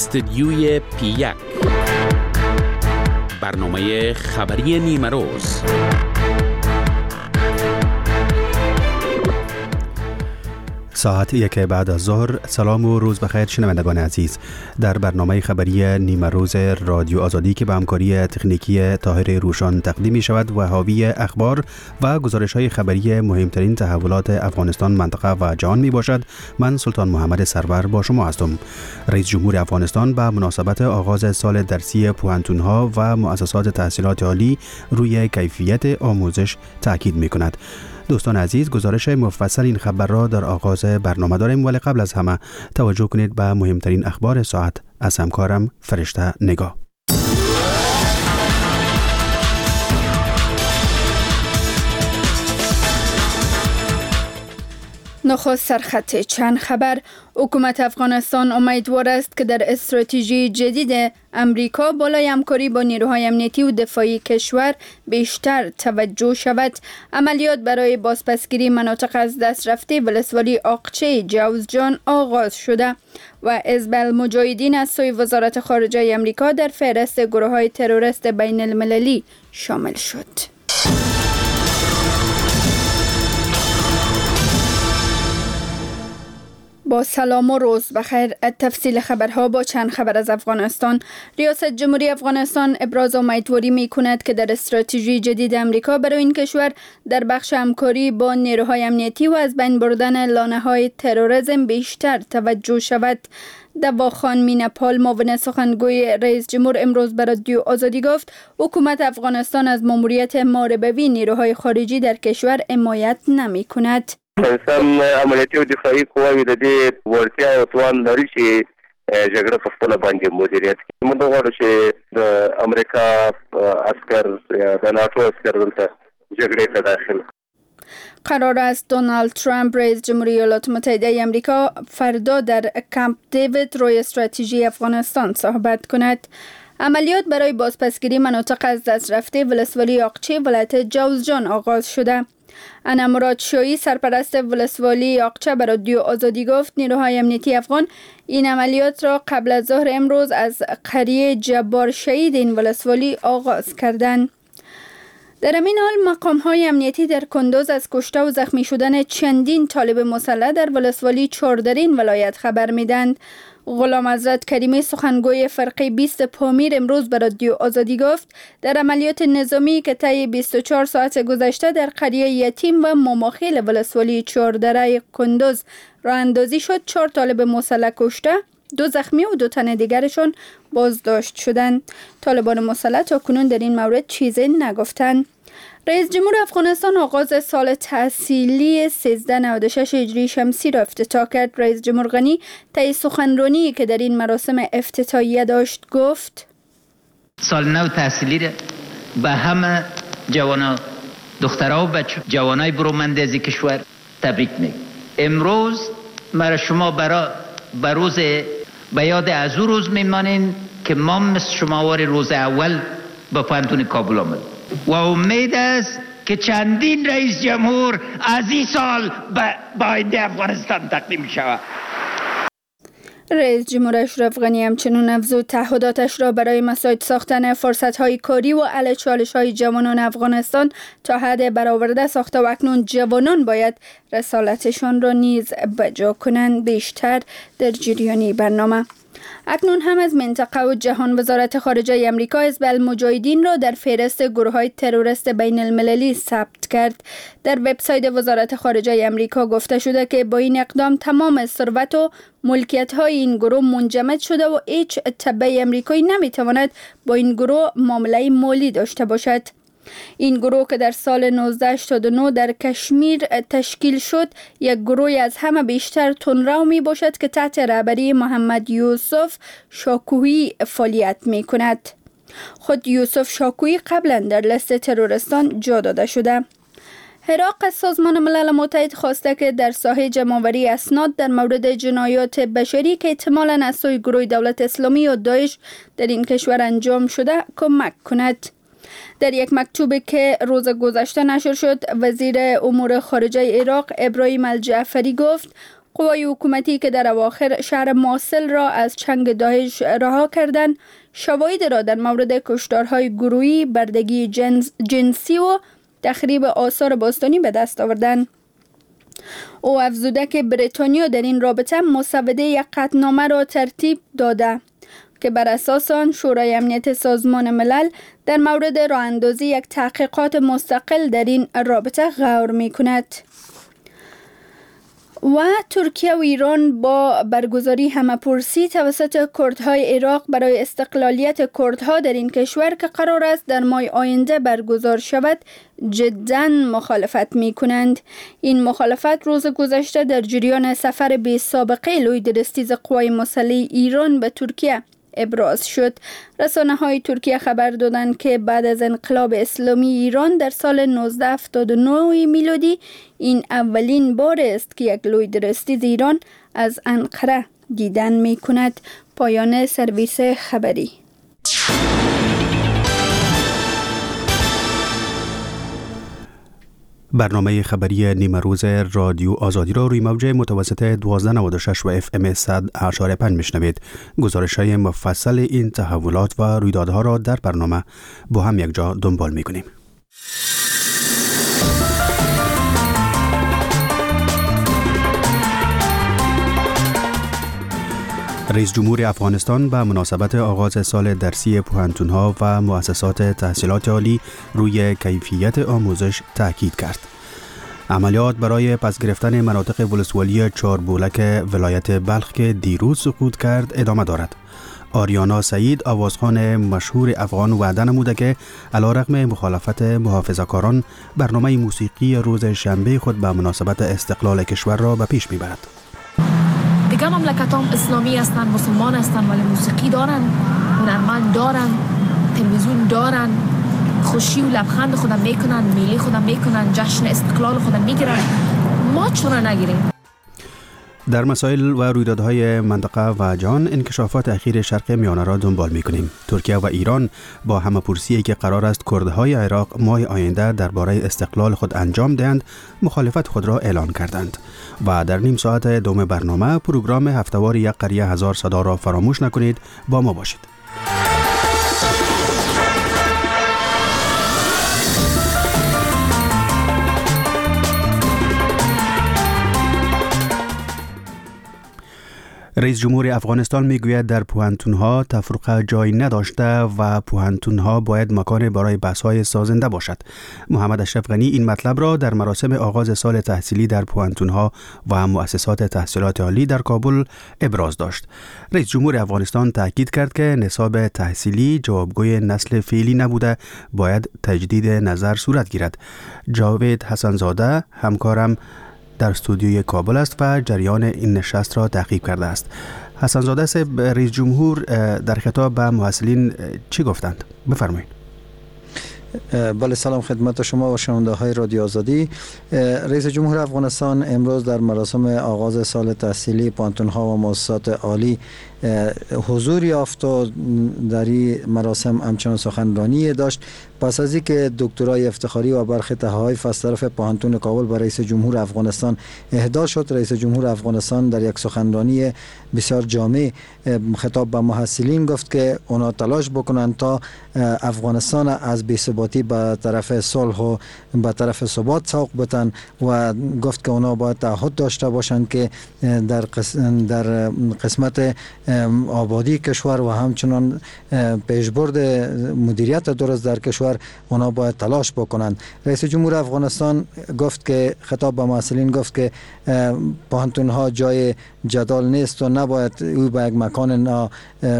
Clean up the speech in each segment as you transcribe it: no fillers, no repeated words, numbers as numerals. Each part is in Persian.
استدیوی پی1 برنامه خبری نیمه روز. ساعت 1 بعد از ظهر. سلام و روز بخیر شنوندگان عزیز. در برنامه خبری نیمه روز رادیو آزادی که به همکاری تکنیکی طاهر روشان تقدیم می شود و حاوی اخبار و گزارش های خبری مهمترین تحولات افغانستان، منطقه و جهان می باشد، من سلطان محمد سرور با شما هستم. رئیس جمهور افغانستان به مناسبت آغاز سال درسی پوهنتون‌ها و مؤسسات تحصیلات عالی روی کیفیت آموزش تاکید می کند. دوستان عزیز، گزارش مفصل این خبر را در آغاز برنامه داریم، ولی قبل از همه توجه کنید به مهمترین اخبار ساعت از همکارم فرشته نگاه. نخست سرخط چند خبر. حکومت افغانستان امیدوار است که در استراتژی جدید امریکا بالای همکاری با نیروهای امنیتی و دفاعی کشور بیشتر توجه شود. عملیات برای بازپسگیری مناطق از دست رفته ولسوالی آقچه جوزجان آغاز شده و حزب المجاهدین از سوی وزارت خارجه امریکا در فهرست گروه‌های تروریست بین المللی شامل شد. با سلام و روز بخیر. تفصیل خبرها با چند خبر از افغانستان. ریاست جمهوری افغانستان ابراز امیدواری می کند که در استراتژی جدید امریکا برای این کشور در بخش همکاری با نیروهای امنیتی و از بین بردن لانه‌های تروریسم بیشتر توجه شود. دواخان مینپال، معاون سخنگوی رئیس جمهور، امروز به رادیو آزادی گفت حکومت افغانستان از ماموریت محاربوی نیروهای خارجی در کشور حمایت نمی کند. افغانستان عملیاتي او دفاعي قواوې د دې وړتیا او توان لري چې جګړه په خپله باندې مدیریت کړي. موږ غواړو چې د امریکا عسکر یا د ناتو عسکر دلته جګړې ته داخل. قرار است دونالد ترامپ رئیس جمهوری ایالات متحده آمریکا فردا در کمپ دیوید روی استراتژی افغانستان صحبت کند. عملیات برای بازپسگیری مناطق از دست رفته ولسوالی آقچه ولایت جوزجان آغاز شده. انا مراد شایی، سرپرست ولسوالی آقچه، به رادیو آزادی گفت نیروهای امنیتی افغان این عملیات را قبل از ظهر امروز از قریه جبار شهید این ولسوالی آغاز کردند. در همین حال مقام‌های امنیتی در کندوز از کشته و زخمی شدن چندین طالب مسلح در ولسوالی چهاردرین ولایت خبر میدند. غلام حضرت کریمی، سخنگوی فرقه 20 پامیر، امروز به رادیو آزادی گفت در عملیات نظامی که طی 24 ساعت گذشته در قریه یتیم و ماماخیل ولسوالی چهاردره کندوز راه اندازی شد، 4 طالب مسلح کشته، 2 زخمی و 2 تن دیگرشان بازداشت شدند. طالبان مسلح تا کنون در این مورد چیزی نگفتند. رئیس جمهور افغانستان آغاز سال تحصیلی 1396 هجری شمسی را افتتاح کرد. رئیس جمهور غنی طی سخنرانی که در این مراسم افتتاحیه داشت گفت سال نو تحصیلی را به همه جوانا، دخترها و جوانای برومند از کشور تبریک میگم. امروز مرا شما به روز به یاد از او روز میمانین که ما مثل شما روز اول به پوهنتون کابل آمد و امید است که چندین رئیس جمهور از این سال به آینده افغانستان تقدیم شود. رئیس جمهور اشرف غنی همچنین افزود تعهداتش را برای مساعد ساختن فرصت‌های کاری و حل چالش‌های جوانان افغانستان تا حد برآورده ساخته و اکنون جوانان باید رسالتشان را نیز بجا کنند. بیشتر در جریان برنامه. اکنون هم از منطقه و جهان. وزارت خارجه امریکا حزب المجاهدین را در فهرست گروه‌های تروریست بین المللی ثبت کرد. در وبسایت وزارت خارجه امریکا گفته شده که با این اقدام تمام ثروت و ملکیت‌های این گروه منجمد شده و هیچ تبع امریکایی نمی‌تواند با این گروه معامله مالی داشته باشد. این گروه که در سال 1989 در کشمیر تشکیل شد، یک گروه از همه بیشتر تندرو می باشد که تحت رهبری محمد یوسف شاکویی فعالیت می کند. خود یوسف شاکویی قبلا در لیست تروریستان جا داده شده. عراق از سازمان ملل متحد خواسته که در ساحه جمع‌آوری اسناد در مورد جنایات بشری که احتمالاً از سوی گروه دولت اسلامی و داعش در این کشور انجام شده کمک کند. در یک مکتوبی که روز گذشته نشر شد، وزیر امور خارجه عراق ابراهیم الجعفری گفت قوای حکومتی که در اواخر شهر موصل را از چنگ داعش رها کردند، شواهد را در مورد کشتارهای گروهی، بردگی جنسی و تخریب آثار باستانی به دست آوردند. او افزوده که بریتانیا در این رابطه مسوده یک قطعنامه را ترتیب داده که بر اساس آن شورای امنیت سازمان ملل در مورد راه‌اندازی یک تحقیقات مستقل در این رابطه غور می‌کند. و ترکیه و ایران با برگزاری همه‌پرسی توسط کردهای عراق برای استقلالیت کردها در این کشور که قرار است در ماه آینده برگزار شود جداً مخالفت می‌کنند. این مخالفت روز گذشته در جریان سفر بی سابقه لویدرستیز قوای مسلح ایران به ترکیه ابراز شد. رسانه‌های ترکیه خبر دادند که بعد از انقلاب اسلامی ایران در سال 1979 میلادی این اولین بار است که یک لویدرستیز ایران از انقره دیدن می‌کند. پایان سرویس خبری. برنامه خبری نیمه روز رادیو آزادی را روی موج متوسط 1296 و FM 100.5 میشنوید. گزارش‌های مفصل این تحولات و رویدادها را در برنامه با هم یک جا دنبال می‌کنیم. رئیس جمهور افغانستان به مناسبت آغاز سال درسی پوهنتون‌ها و مؤسسات تحصیلات عالی روی کیفیت آموزش تاکید کرد. عملیات برای پس گرفتن مناطق ولسوالی چاربولک ولایت بلخ که دیروز سقوط کرد ادامه دارد. آریانا سعید آوازخوان مشهور افغان وعده نموده که علیرغم مخالفت محافظه‌کاران برنامه موسیقی روز شنبه خود به مناسبت استقلال کشور را به پیش می‌برد. دیگه مملکت هم اسلامی هستن، مسلمان هستن، ولی موسیقی دارن، هنرمند دارن، تلویزیون دارن، خوشی و لبخند خودم میکنن، میلی خودم میکنن، جشن استقلال خودم میگیرن. ما چرا نگیریم؟ در مسائل و رویدادهای منطقه و جهان انکشافات اخیر شرق میانه را دنبال می‌کنیم. ترکیه و ایران با همه‌پرسی که قرار است کردهای عراق ماه آینده درباره استقلال خود انجام دهند، مخالفت خود را اعلان کردند. و در نیم ساعت دوم برنامه پروگرام هفته‌وار یک قریه هزار صدا را فراموش نکنید. با ما باشید. رئیس جمهور افغانستان میگوید در پوهنتون‌ها تفرقه جای نداشته و پوهنتون‌ها باید مکان برای بحث‌های سازنده باشد. محمد اشرف غنی این مطلب را در مراسم آغاز سال تحصیلی در پوهنتون‌ها و مؤسسات تحصیلات عالی در کابل ابراز داشت. رئیس جمهور افغانستان تاکید کرد که نصاب تحصیلی جوابگوی نسل فعلی نبوده، باید تجدید نظر صورت گیرد. جاوید حسن‌زاده همکارم در استودیوی کابل است و جریان این نشست را تعقیب کرده است. حسن‌زاده صاحب، رئیس جمهور در خطاب به محصلین چی گفتند؟ بفرمایید. بله، سلام خدمت شما و شنونده های رادیو آزادی. رئیس جمهور افغانستان امروز در مراسم آغاز سال تحصیلی پوهنتون‌ها و مؤسسات عالی حضور یافت و در این مراسم همچنان سخنرانی داشت. پس از اینکه دکترای افتخاری و برخی تحائف از طرف پوهنتون کابل به رئیس جمهور افغانستان اهدا شد، رئیس جمهور افغانستان در یک سخنرانی بسیار جامع خطاب به محصلین گفت که اونا تلاش بکنند تا افغانستان از بی‌ثباتی به طرف صلح و به طرف ثبات سوق بتن و گفت که اونا باید تعهد داشته باشند که در قسمت آبادی کشور و همچنان پیشبرد مدیریت درست در کشور اونا باید تلاش بکنند. رئیس جمهور افغانستان گفت که خطاب به محصلین گفت که پوهنتون ها جای جدال نیست و نباید او به یک مکان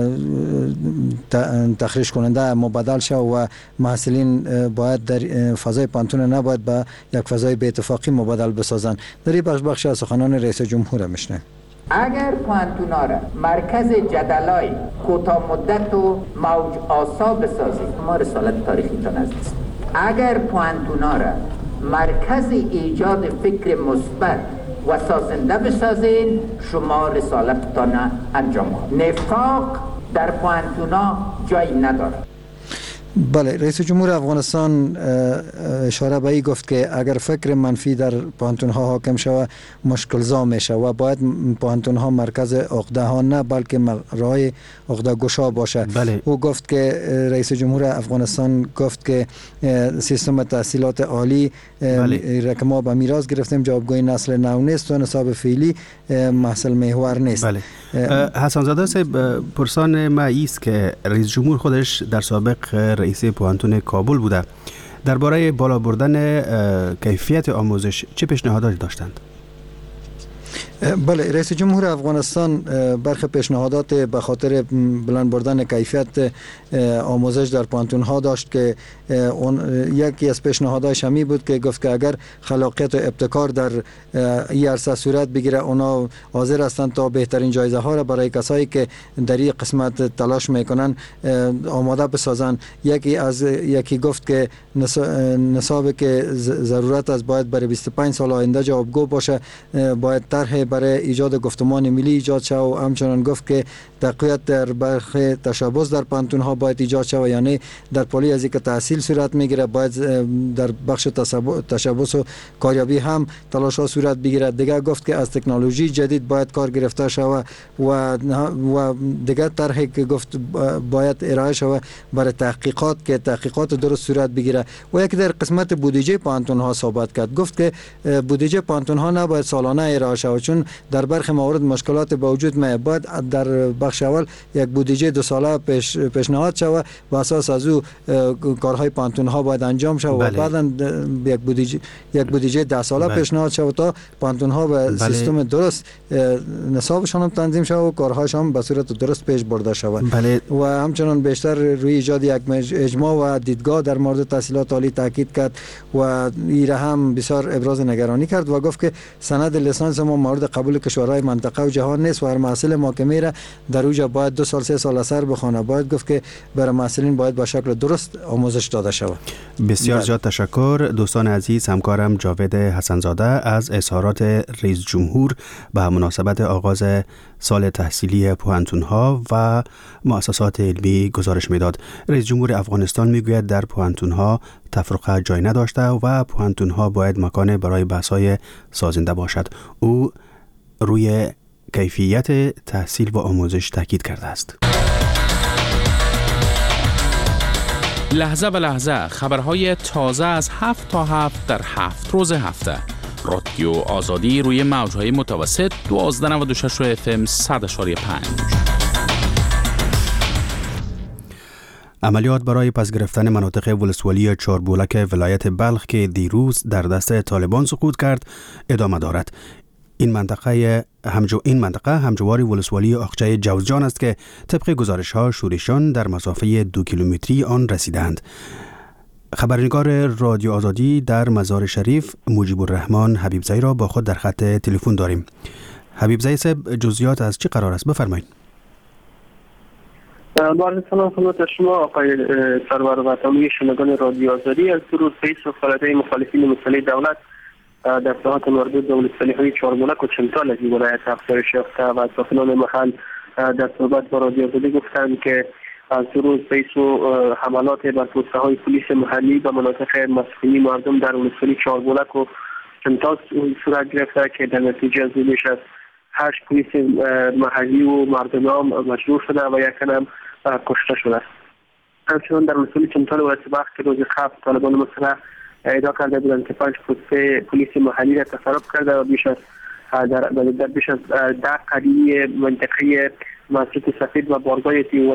تخریش کننده مبادل شود و محصلین باید در فضای پوهنتون نباید به یک فضای بی اتفاقی مبادل بسازند. در این بخش از سخنان رئیس جمهور میشنه. اگر پوهنتونا را مرکز جدلای کوتاه مدت و موج آسا بسازید، ما رسالت تاریخی تا نزدیست. اگر پوهنتونا را مرکز ایجاد فکر مثبت و سازنده بسازید، شما رسالتتان انجام دهید. نفاق در پوهنتونا جایی ندارد. بله، رئیس جمهور افغانستان اشاره به این گفت که اگر فکر منفی در پوهنتون ها حاکم شود مشکل زا میشه و باید پوهنتون ها مرکز عقده ها نه بلکه راه عقده گشا باشه. بله. او گفت که رئیس جمهور افغانستان گفت که سیستم تحصیلات عالی بله. که ما به میراث گرفتیم جوابگوی نسل نو نیست و نصاب فعلی محصل محور نیست. بله. حسن زاده صاحب، پرسان ما ایست که رئیس جمهور خودش در سابق رئیس پوهنتون کابل بوده، درباره بالا بردن کیفیت آموزش چه پیشنهاداتی داشتند؟ بله، رئیس جمهور افغانستان برخی پیشنهادات به خاطر بلند بردن کیفیت آموزش در پوهنتون ها داشت که یکی از پیشنهاداش همی بود که گفت که اگر خلاقیت و ابتکار در این عرصه صورت بگیره اونا حاضر هستند تا بهترین جایزه ها را برای کسایی که در این قسمت تلاش میکنن آماده بسازن. یکی گفت که نصابی که ضرورت است باید برای 25 سال آینده جوابگو باشه، باید طرح برای ایجاد گفتمان ملی ایجاد شود و همچنان گفت که تقویت در برخی تشبث در پوهنتون ها باید ایجاد شود، یعنی در پالی از اینکه تحصیل صورت میگیره باید در بخش تشبث و کاریابی هم تلاش ها صورت بگیرد. دیگه گفت که از تکنولوژی جدید باید کار گرفته شود و دیگه طرحی که گفت باید ارائه شود برای تحقیقات که تحقیقات درست صورت بگیره. و یکی در قسمت بودجه پوهنتون ها صحبت کرد، گفت که بودجه پوهنتون ها نباید سالانه ارائه شود چون در برخی موارد مشکلات به وجود میاد. باید در بخش اول یک بودجه 2 ساله پیشنهاد شود و اساس از او کارهای پوهنتون ها باید انجام شود. بله. و بعدا یک بودجه 10 ساله بله. پیشنهاد شود تا پوهنتون ها به بله. سیستم درست نصابشان هم تنظیم شود و کارهاشان هم به صورت درست پیش برده شود. بله. و همچنان بیشتر روی ایجاد یک اجماع و دیدگاه در مورد تحصیلات عالی تاکید کرد و این هم بسیار ابراز نگرانی کرد و گفت که سند لیسانس ما مورد قبول کشورهای منطقه و جهان نیست و هر محصل ما که میره در اوجا باید 2 سال 3 سال اثر بخونه. باید گفت که برای محصلین باید به شکل درست آموزش داده شود. بسیار زیاد تشکر دوستان عزیز. همکارم جاوید حسن زاده از اظهارات رئیس جمهور به مناسبت آغاز سال تحصیلی پوهنتون ها و مؤسسات علمی گزارش میداد. رئیس جمهور افغانستان میگوید در پوهنتون ها تفرقه جای نداشته و پوهنتون ها باید مکان برای بحث‌های سازنده باشد. او روی کیفیت تحصیل و آموزش تاکید کرده است. لحظه به لحظه خبرهای تازه از 7 تا 7 در 7 روز هفته. رادیو آزادی روی موج‌های متوسط 1296 FM 100.5. عملیات برای پس گرفتن مناطق ولسوالی چاربولک ولایت بلخ که دیروز در دست طالبان سقوط کرد ادامه دارد. این منطقه همجوار ولسوالی اقچه جوزجان است که طبق گزارش ها شورشان در مسافه 2 کیلومتری آن رسیدند. خبرنگار رادیو آزادی در مزار شریف مجیب الرحمن حبیبزایی را با خود در خط تلفن داریم. حبیبزایی صاحب، جزئیات از چه قرار است؟ بفرمایید. با سلام خدمت شما آقای سرور و تمامی شنوندگان رادیو آزادی. از روز رئیس فعالیت‌های مخالفین مسلح دولت در ساحات مربوط به ولسوالی‌های چهارملک و چمتال از این ولایت افزایش یافته و ساکنان محل در صحبت با رادیو آزادی گفتند که از روز رئیس حملات بر پست‌های پلیس محلی و مناطق مسکونی مردم در ولسوالی چهارملک و چمتال صورت گرفته که در نتیجه از بیش از 8 پلیس محلی و مردم مجروح شده و یک تن هم کشته شده است. همچنان در ولسوالی چمتال ولایت بلخ که روز قبل طالبان مسلح ادعا کرده بودند که 5 پلیس محلی را تصرف کرده و بیش از در بیش از 10 قریه منطقه مسجد سفید و بارگاه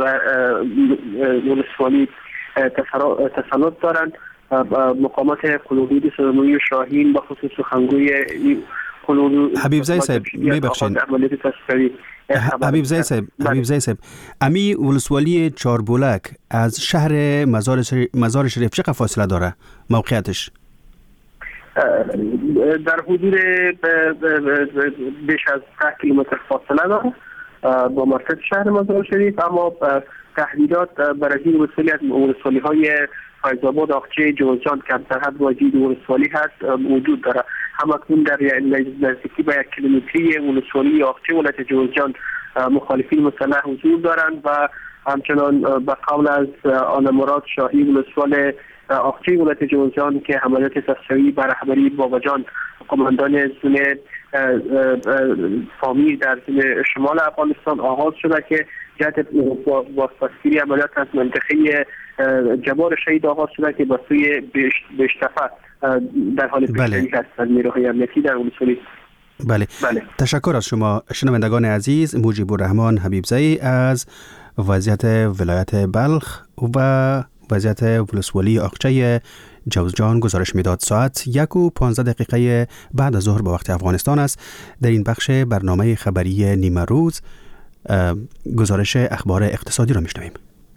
ولسوالی تسلط دارند. مقامات قلوبی سرمایی و شاهین با خصوص سخنگوی حبیبزایی صاحب میبخشید. حبیبزایی صاحب امی ولسوالی چهاربولک از شهر مزار شریف چقدر فاصله داره موقعیتش؟ در حدود بیش از 10 کیلومتر فاصله داره با مرکز شهر مزار شریف، اما تهدیدات برای این ولسوالی از ولسوالی‌های فیض‌آباد، اقچه، جوزجان که در حد واجد ولسوالی هست وجود داره. همکنون در نزدیکی به 1 کیلومتری ولسوالی اقچه ولایت جوزجان مخالفین مسلح حضور دارند و همچنان به قول از آن مراد شاهی ولسوال آقچی ولایت جوزجان که عملیات تصفیه‌ای بر رهبری باباجان قماندان زون فامی در شمال افغانستان آغاز شده که جهت بازپسگیری عملیات از منطقه جبار شهید آغاز شده که به سوی بشتفه در حال پیشروی هست از نیروهای امنیتی در ولسوالی. بله. تشکر از شما شنوندگان عزیز. مجیب الرحمن حبیبزئی از وضعیت ولایت بلخ و وضعیت ولسوالی آقچه جوزجان گزارش میداد. ساعت 1:15 بعد از ظهر به وقت افغانستان است. در این بخش برنامه خبری نیمه روز گزارش اخبار اقتصادی را میشنویم.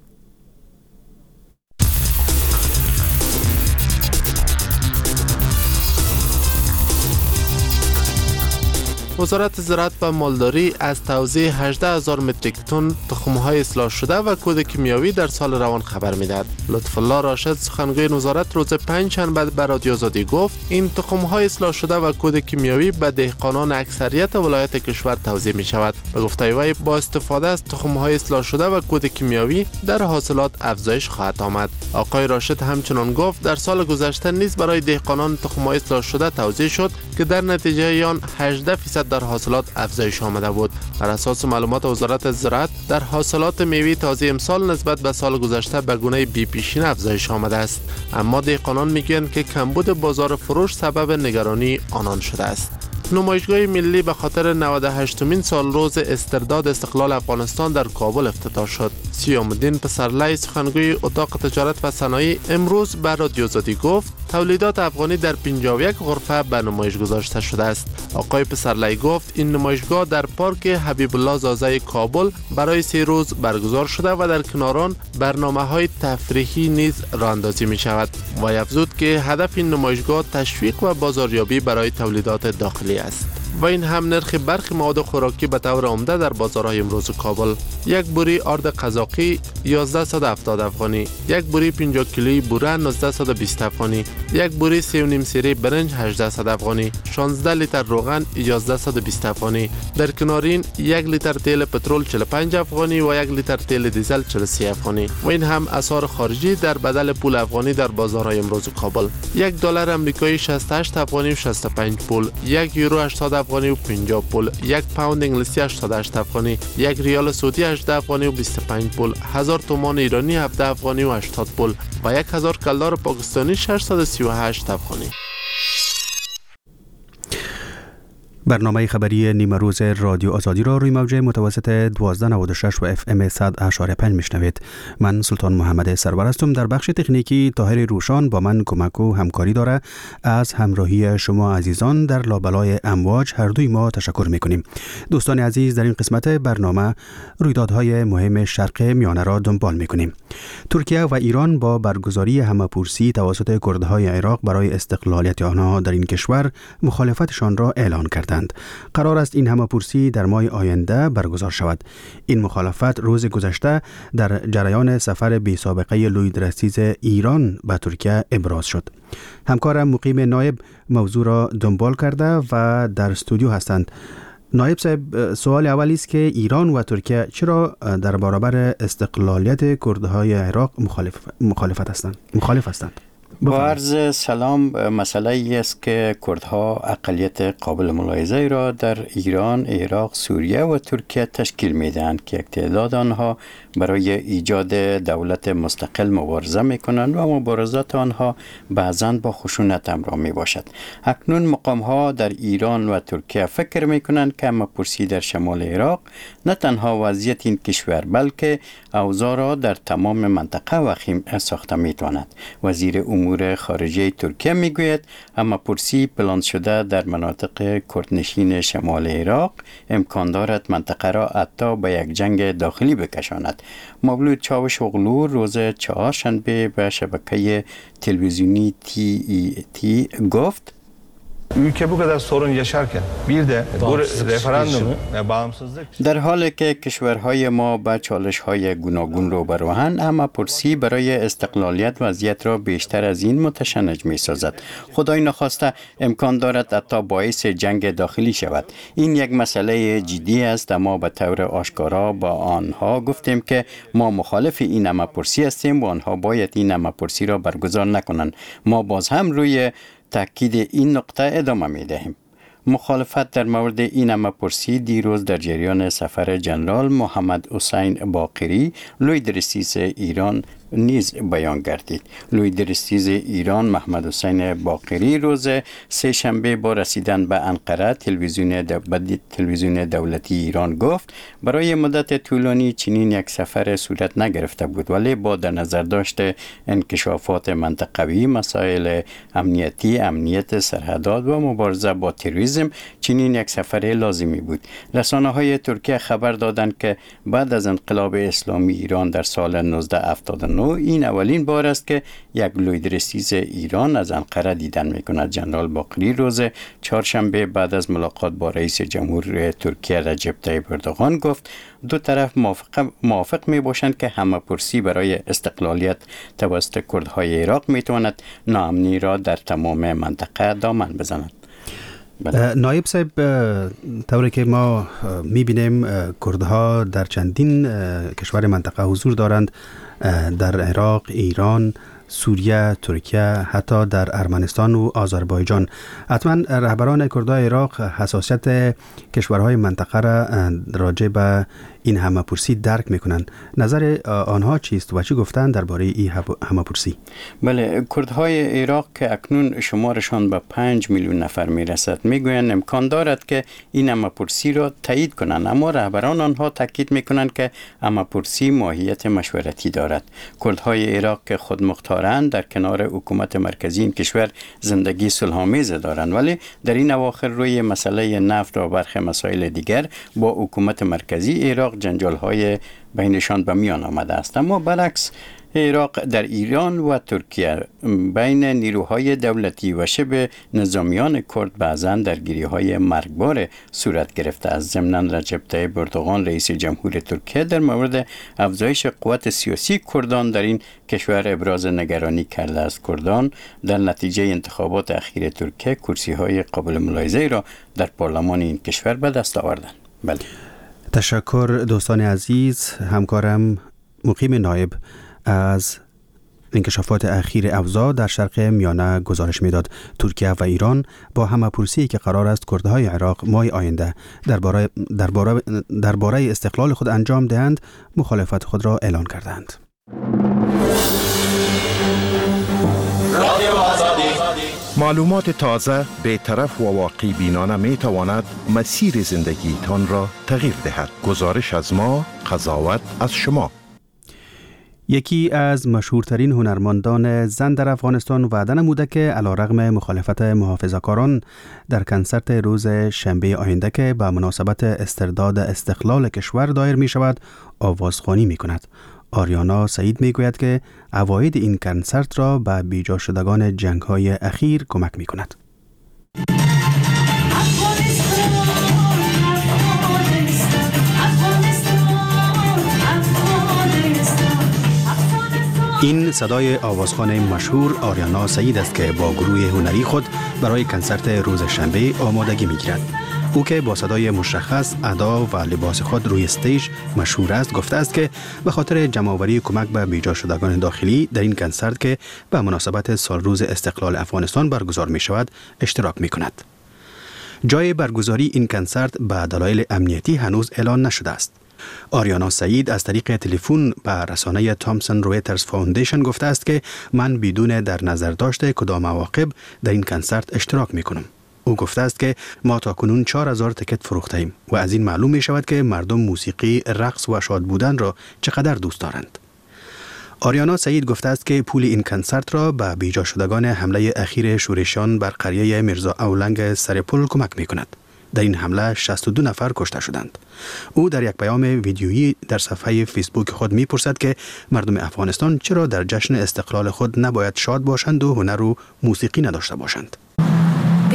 وزارت زراعت و مالداری از توزیع 18,000 متریک تن تخم‌های اصلاح شده و کود کیمیاوی در سال روان خبر می‌دهد. لطف الله راشد سخنگوی وزارت روز پنجشنبه به رادیو آزادی گفت این تخم‌های اصلاح شده و کود کیمیاوی به دهقانان اکثریت ولایت کشور توزیع می‌شود. به گفته وی با استفاده از تخم‌های اصلاح شده و کود کیمیاوی در حاصلات افزایش خواهد آمد. آقای راشد همچنین گفت در سال گذشته نیز برای دهقانان تخم‌های اصلاح شده توزیع شد که در نتیجه آن 18% در حاصلات افزایش آمده بود. بر اساس معلومات وزارت زراعت در حاصلات میوه تازه امسال نسبت به سال گذشته به گونه بی پیشین افزایش آمده است، اما دهقانان میگویند که کمبود بازار فروش سبب نگرانی آنان شده است. نمایشگاه ملی به خاطر 98مین سال روز استرداد استقلال افغانستان در کابل افتتاح شد. سیام الدین پسرلی سخنگوی اتاق تجارت و صنایع امروز به رادیو آزادی گفت تولیدات افغانی در 51 غرفه به نمایش گذاشته شده است. آقای پسرلی گفت این نمایشگاه در پارک حبیب الله زازه کابل برای 3 روز برگزار شده و در کناران برنامه‌های تفریحی نیز راه اندازی می شود. و افزود که هدف این نمایشگاه تشویق و بازاریابی برای تولیدات داخلی است. و این هم نرخ برخی مواد خوراکی به طور عمده در بازارهای امروز کابل. یک بوری آرد قزاقی 1170 افغانی، یک بوری 50 کیلویی بوره 1920 افغانی، یک بوری 3.5 سیره برنج 1800 افغانی، 16 لیتر روغن 1120 افغانی. در کنار این 1 لیتر تیل پترول 45 افغانی و 1 لیتر تیل دیزل 43 افغانی. و این هم اسعار خارجی در بدل پول افغانی در بازارهای امروز کابل. یک دلار آمریکایی 68 افغانی و 65 پول، یک یورو 80 افغانی و 50 پول، یک پوند انگلیسی 88 افغانی، یک ریال سعودی 18 افغانی و 25 پول، 1000 تومان ایرانی 17 افغانی و 80 پول و 1000 کلدار پاکستانی 638 افغانی. برنامه خبری نیمه روز رادیو آزادی را روی موج متوسط 1296 و FM 100.5 میشنوید. من سلطان محمد سرور هستم. در بخش تکنیکی طاهر روشان با من کمک و همکاری داره. از همراهی شما عزیزان در لابلای امواج هر دوی ما تشکر میکنیم. دوستان عزیز، در این قسمت برنامه رویدادهای مهم شرق میانه را دنبال میکنیم. ترکیه و ایران با برگزاری همه‌پرسی توسط کردهای عراق برای استقلالیت آنها در این کشور مخالفتشان را اعلان کردند. قرار است این همه‌پرسی در ماه آینده برگزار شود. این مخالفت روز گذشته در جریان سفر بی سابقه لویدرسیز ایران به ترکیه ابراز شد. همکارم مقیم نایب موضوع را دنبال کرده و در استودیو هستند. نایب صاحب، سوال اولی است که ایران و ترکیه چرا در برابر استقلالیت کردهای عراق مخالف هستند؟ با عرض سلام، مسئله ای است که کردها اقلیت قابل ملاحظه را در ایران، عراق، سوریه و ترکیه تشکیل میدهند که یک تعداد آنها برای ایجاد دولت مستقل مبارزه میکنند و مبارزات آنها بعضاً با خشونت همراه می باشد. اکنون مقام ها در ایران و ترکیه فکر میکنند که همه‌پرسی در شمال عراق نه تنها وضعیت این کشور بلکه اوضاع را در تمام منطقه وخیم ساخته میتواند. وزیر امور خارجه ترکیه میگوید همه‌پرسی پلان شده در مناطق کردنشین شمال عراق امکان دارد منطقه را حتی به یک جنگ داخلی بکشاند. مولود چاوش اغلو روز چهارشنبه به شبکه تلویزیونی TET گفت Ülke bu kadar sorun yaşarken bir de bu referandum bağımsızlık در حالی که کشورهای ما با چالش‌های گوناگون روبروند، اما پرسی برای استقلالیت وضعیت را بیشتر از این متشنج می‌سازد. خدای نخواسته امکان دارد حتی باعث جنگ داخلی شود. این یک مسئله جدی است، اما به طور آشکارا با آنها گفتیم که ما مخالف این همه‌پرسی هستیم و آنها باید این همه‌پرسی را برگزار نکنند. ما باز هم روی تاکید این نقطه ادامه می‌دهیم. مخالفت در مورد این همه‌پرسی دیروز در جریان سفر جنرال محمد حسین باقری لوی درستیز ایران نیز بیان گردید. لوی درستیز ایران محمد حسین باقری روز سه شنبه با رسیدن به انقره تلویزیون دولتی ایران گفت برای مدت طولانی چنین یک سفر صورت نگرفته بود، ولی با در نظر داشت انکشافات منطقوی، مسائل امنیتی، امنیت سرحدات و مبارزه با تروریسم چنین یک سفر لازمی بود. رسانه‌های ترکیه خبر دادند که بعد از انقلاب اسلامی ایران در سال 1979 این اولین بار است که یک لوی درستیز ایران از انقره دیدن می‌کند. جنرال باقری روز چهارشنبه بعد از ملاقات با رئیس جمهور ترکیه رجب طیب اردوغان گفت دو طرف موافق میباشند که همه‌پرسی برای استقلالیت توسط کردهای عراق میتواند ناامنی را در تمام منطقه دامن بزند. نایب صاحب، طوری که ما میبینیم کردها در چندین کشور منطقه حضور دارند، در عراق، ایران، سوریه، ترکیه، حتی در ارمنستان و آذربایجان. حتما رهبران کردهای عراق حساسیت کشورهای منطقه را راجع به این همه‌پرسی درک میکنند. نظر آنها چیست و چی گفتند درباره این همه‌پرسی؟ بله، کردهای عراق که اکنون شمارشان به 5 میلیون نفر میرسد میگویند امکان دارد که این همه‌پرسی را تایید کنند، اما رهبران آنها تاکید میکنند که همه‌پرسی ماهیت مشورتی دارد. کردهای عراق که خود مختارند در کنار حکومت مرکزی این کشور زندگی صلح‌آمیز دارند، ولی در این اواخر روی مسئله نفت و برخی مسائل دیگر با حکومت مرکزی عراق جنجال‌های بینشان به میان آمده است. اما برعکس عراق در ایران و ترکیه بین نیروهای دولتی و شبه نظامیان کرد بعضاً درگیری‌های مرگبار صورت گرفته است. ضمناً رجب طیب اردوغان رئیس جمهور ترکیه در مورد افزایش قوت سیاسی کردان در این کشور ابراز نگرانی کرده است. کردان در نتیجه انتخابات اخیر ترکیه کرسی‌های قابل ملاحظه‌ای را در پارلمان این کشور به دست آوردند. بله. تشکر دوستان عزیز. همکارم مقیم نایب از انکشافات اخیر اوضاع در شرق میانه گزارش میداد. ترکیه و ایران با همه‌پرسی که قرار است کردهای عراق ماه آینده درباره استقلال خود انجام دهند مخالفت خود را اعلان کردند. معلومات تازه، بی‌طرف و واقعی بینانه می تواند مسیر زندگیتان را تغییر دهد. گزارش از ما، قضاوت از شما. یکی از مشهورترین هنرمندان زن در افغانستان وعده نموده که علیرغم مخالفت محافظه‌کاران در کنسرت روز شنبه آینده که به مناسبت استرداد استقلال کشور دایر می شود آوازخوانی می کند. آریانا سعید می گوید که عواید این کنسرت را به بیجا شدگان جنگ‌های اخیر کمک می کند. این صدای آوازخوان مشهور آریانا سعید است که با گروه هنری خود برای کنسرت روز شنبه آمادگی می‌گیرد. او که با صدای مشخص، ادا و لباس خود روی استیج مشهور است، گفته است که به خاطر جمع‌آوری کمک به بیجا شدگان داخلی در این کنسرت که به مناسبت سال روز استقلال افغانستان برگزار می‌شود اشتراک می‌کند. جای برگزاری این کنسرت به دلایل امنیتی هنوز اعلان نشده است. آریانا سعید از طریق تلفن به رسانه تامسون رویترز فاوندیشن گفته است که من بدون در نظر داشته کدام عواقب در این کنسرت اشتراک می کنم. او گفته است که ما تا کنون 4000 تکت فروخته ایم و از این معلوم می شود که مردم موسیقی، رقص و شاد بودن را چقدر دوست دارند. آریانا سعید گفته است که پول این کنسرت را به بیجا شدگان حمله اخیر شورشیان بر قریه میرزا اولنگ سرپل کمک می کند. در این حمله 62 نفر کشته شدند. او در یک پیام ویدیویی در صفحه فیسبوک خود می‌پرسد که مردم افغانستان چرا در جشن استقلال خود نباید شاد باشند و هنر و موسیقی نداشته باشند. The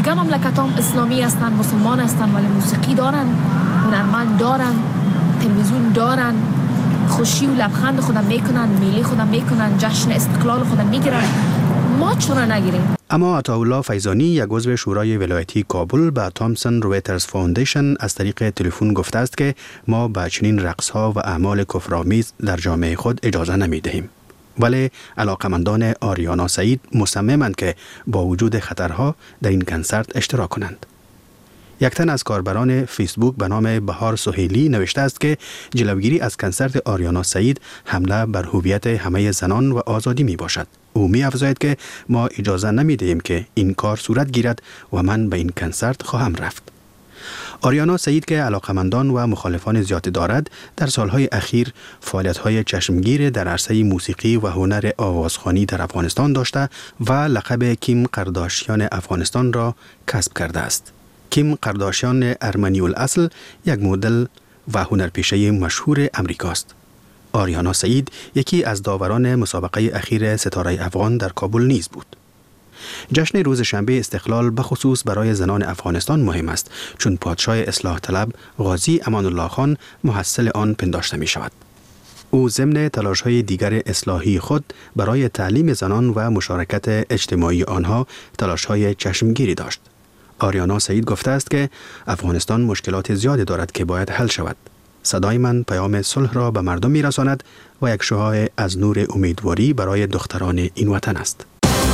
دیگه مملکت هم اسلامی هستن، مسلمان هستن ولی موسیقی دارن، هنرمند دارن، تلویزیون دارن، خوشی و لبخند خودم میکنن، میلی خودم میکنن، جشن استقلال خودم میگیرن. ما چرا نگیریم؟ اما عطاالله فیضانی، یک عضو شورای ولایتی کابل، به تامسون رویترز فاوندیشن از طریق تلفن گفته است که ما به چنین رقص‌ها و اعمال کفرآمیز در جامعه خود اجازه نمی‌دهیم. ولی علاقمندان آریانا سعید مصممند که با وجود خطرها در این کنسرت اشتراک کنند. یک تن از کاربران فیسبوک به نام بهار سهیلی نوشته است که جلوگیری از کنسرت آریانا سعید حمله بر هویت همه زنان و آزادی می باشد. او می افزاید که ما اجازه نمی دهیم که این کار صورت گیرد و من به این کنسرت خواهم رفت. آریانا سعید که علاقمندان و مخالفان زیاد دارد، در سالهای اخیر فعالیت‌های چشمگیر در عرصه موسیقی و هنر آوازخوانی در افغانستان داشته و لقب کیم قرداشیان افغانستان را کسب کرده است. کیم قرداشیان ارمنی الاصل یک مدل و هنرپیشه مشهور امریکاست. آریانا سعید یکی از داوران مسابقه اخیر ستاره افغان در کابل نیز بود. جشن روز شنبه استقلال بخصوص برای زنان افغانستان مهم است، چون پادشاه اصلاح طلب غازی امان الله خان محصل آن پنداشته می شود. او ضمن تلاش‌های دیگر اصلاحی خود برای تعلیم زنان و مشارکت اجتماعی آنها تلاش‌های چشمگیری داشت. آریانا سعید گفته است که افغانستان مشکلات زیادی دارد که باید حل شود. صدای من پیام صلح را به مردم می‌رساند و یک شعاع از نور امیدواری برای دختران این وطن است.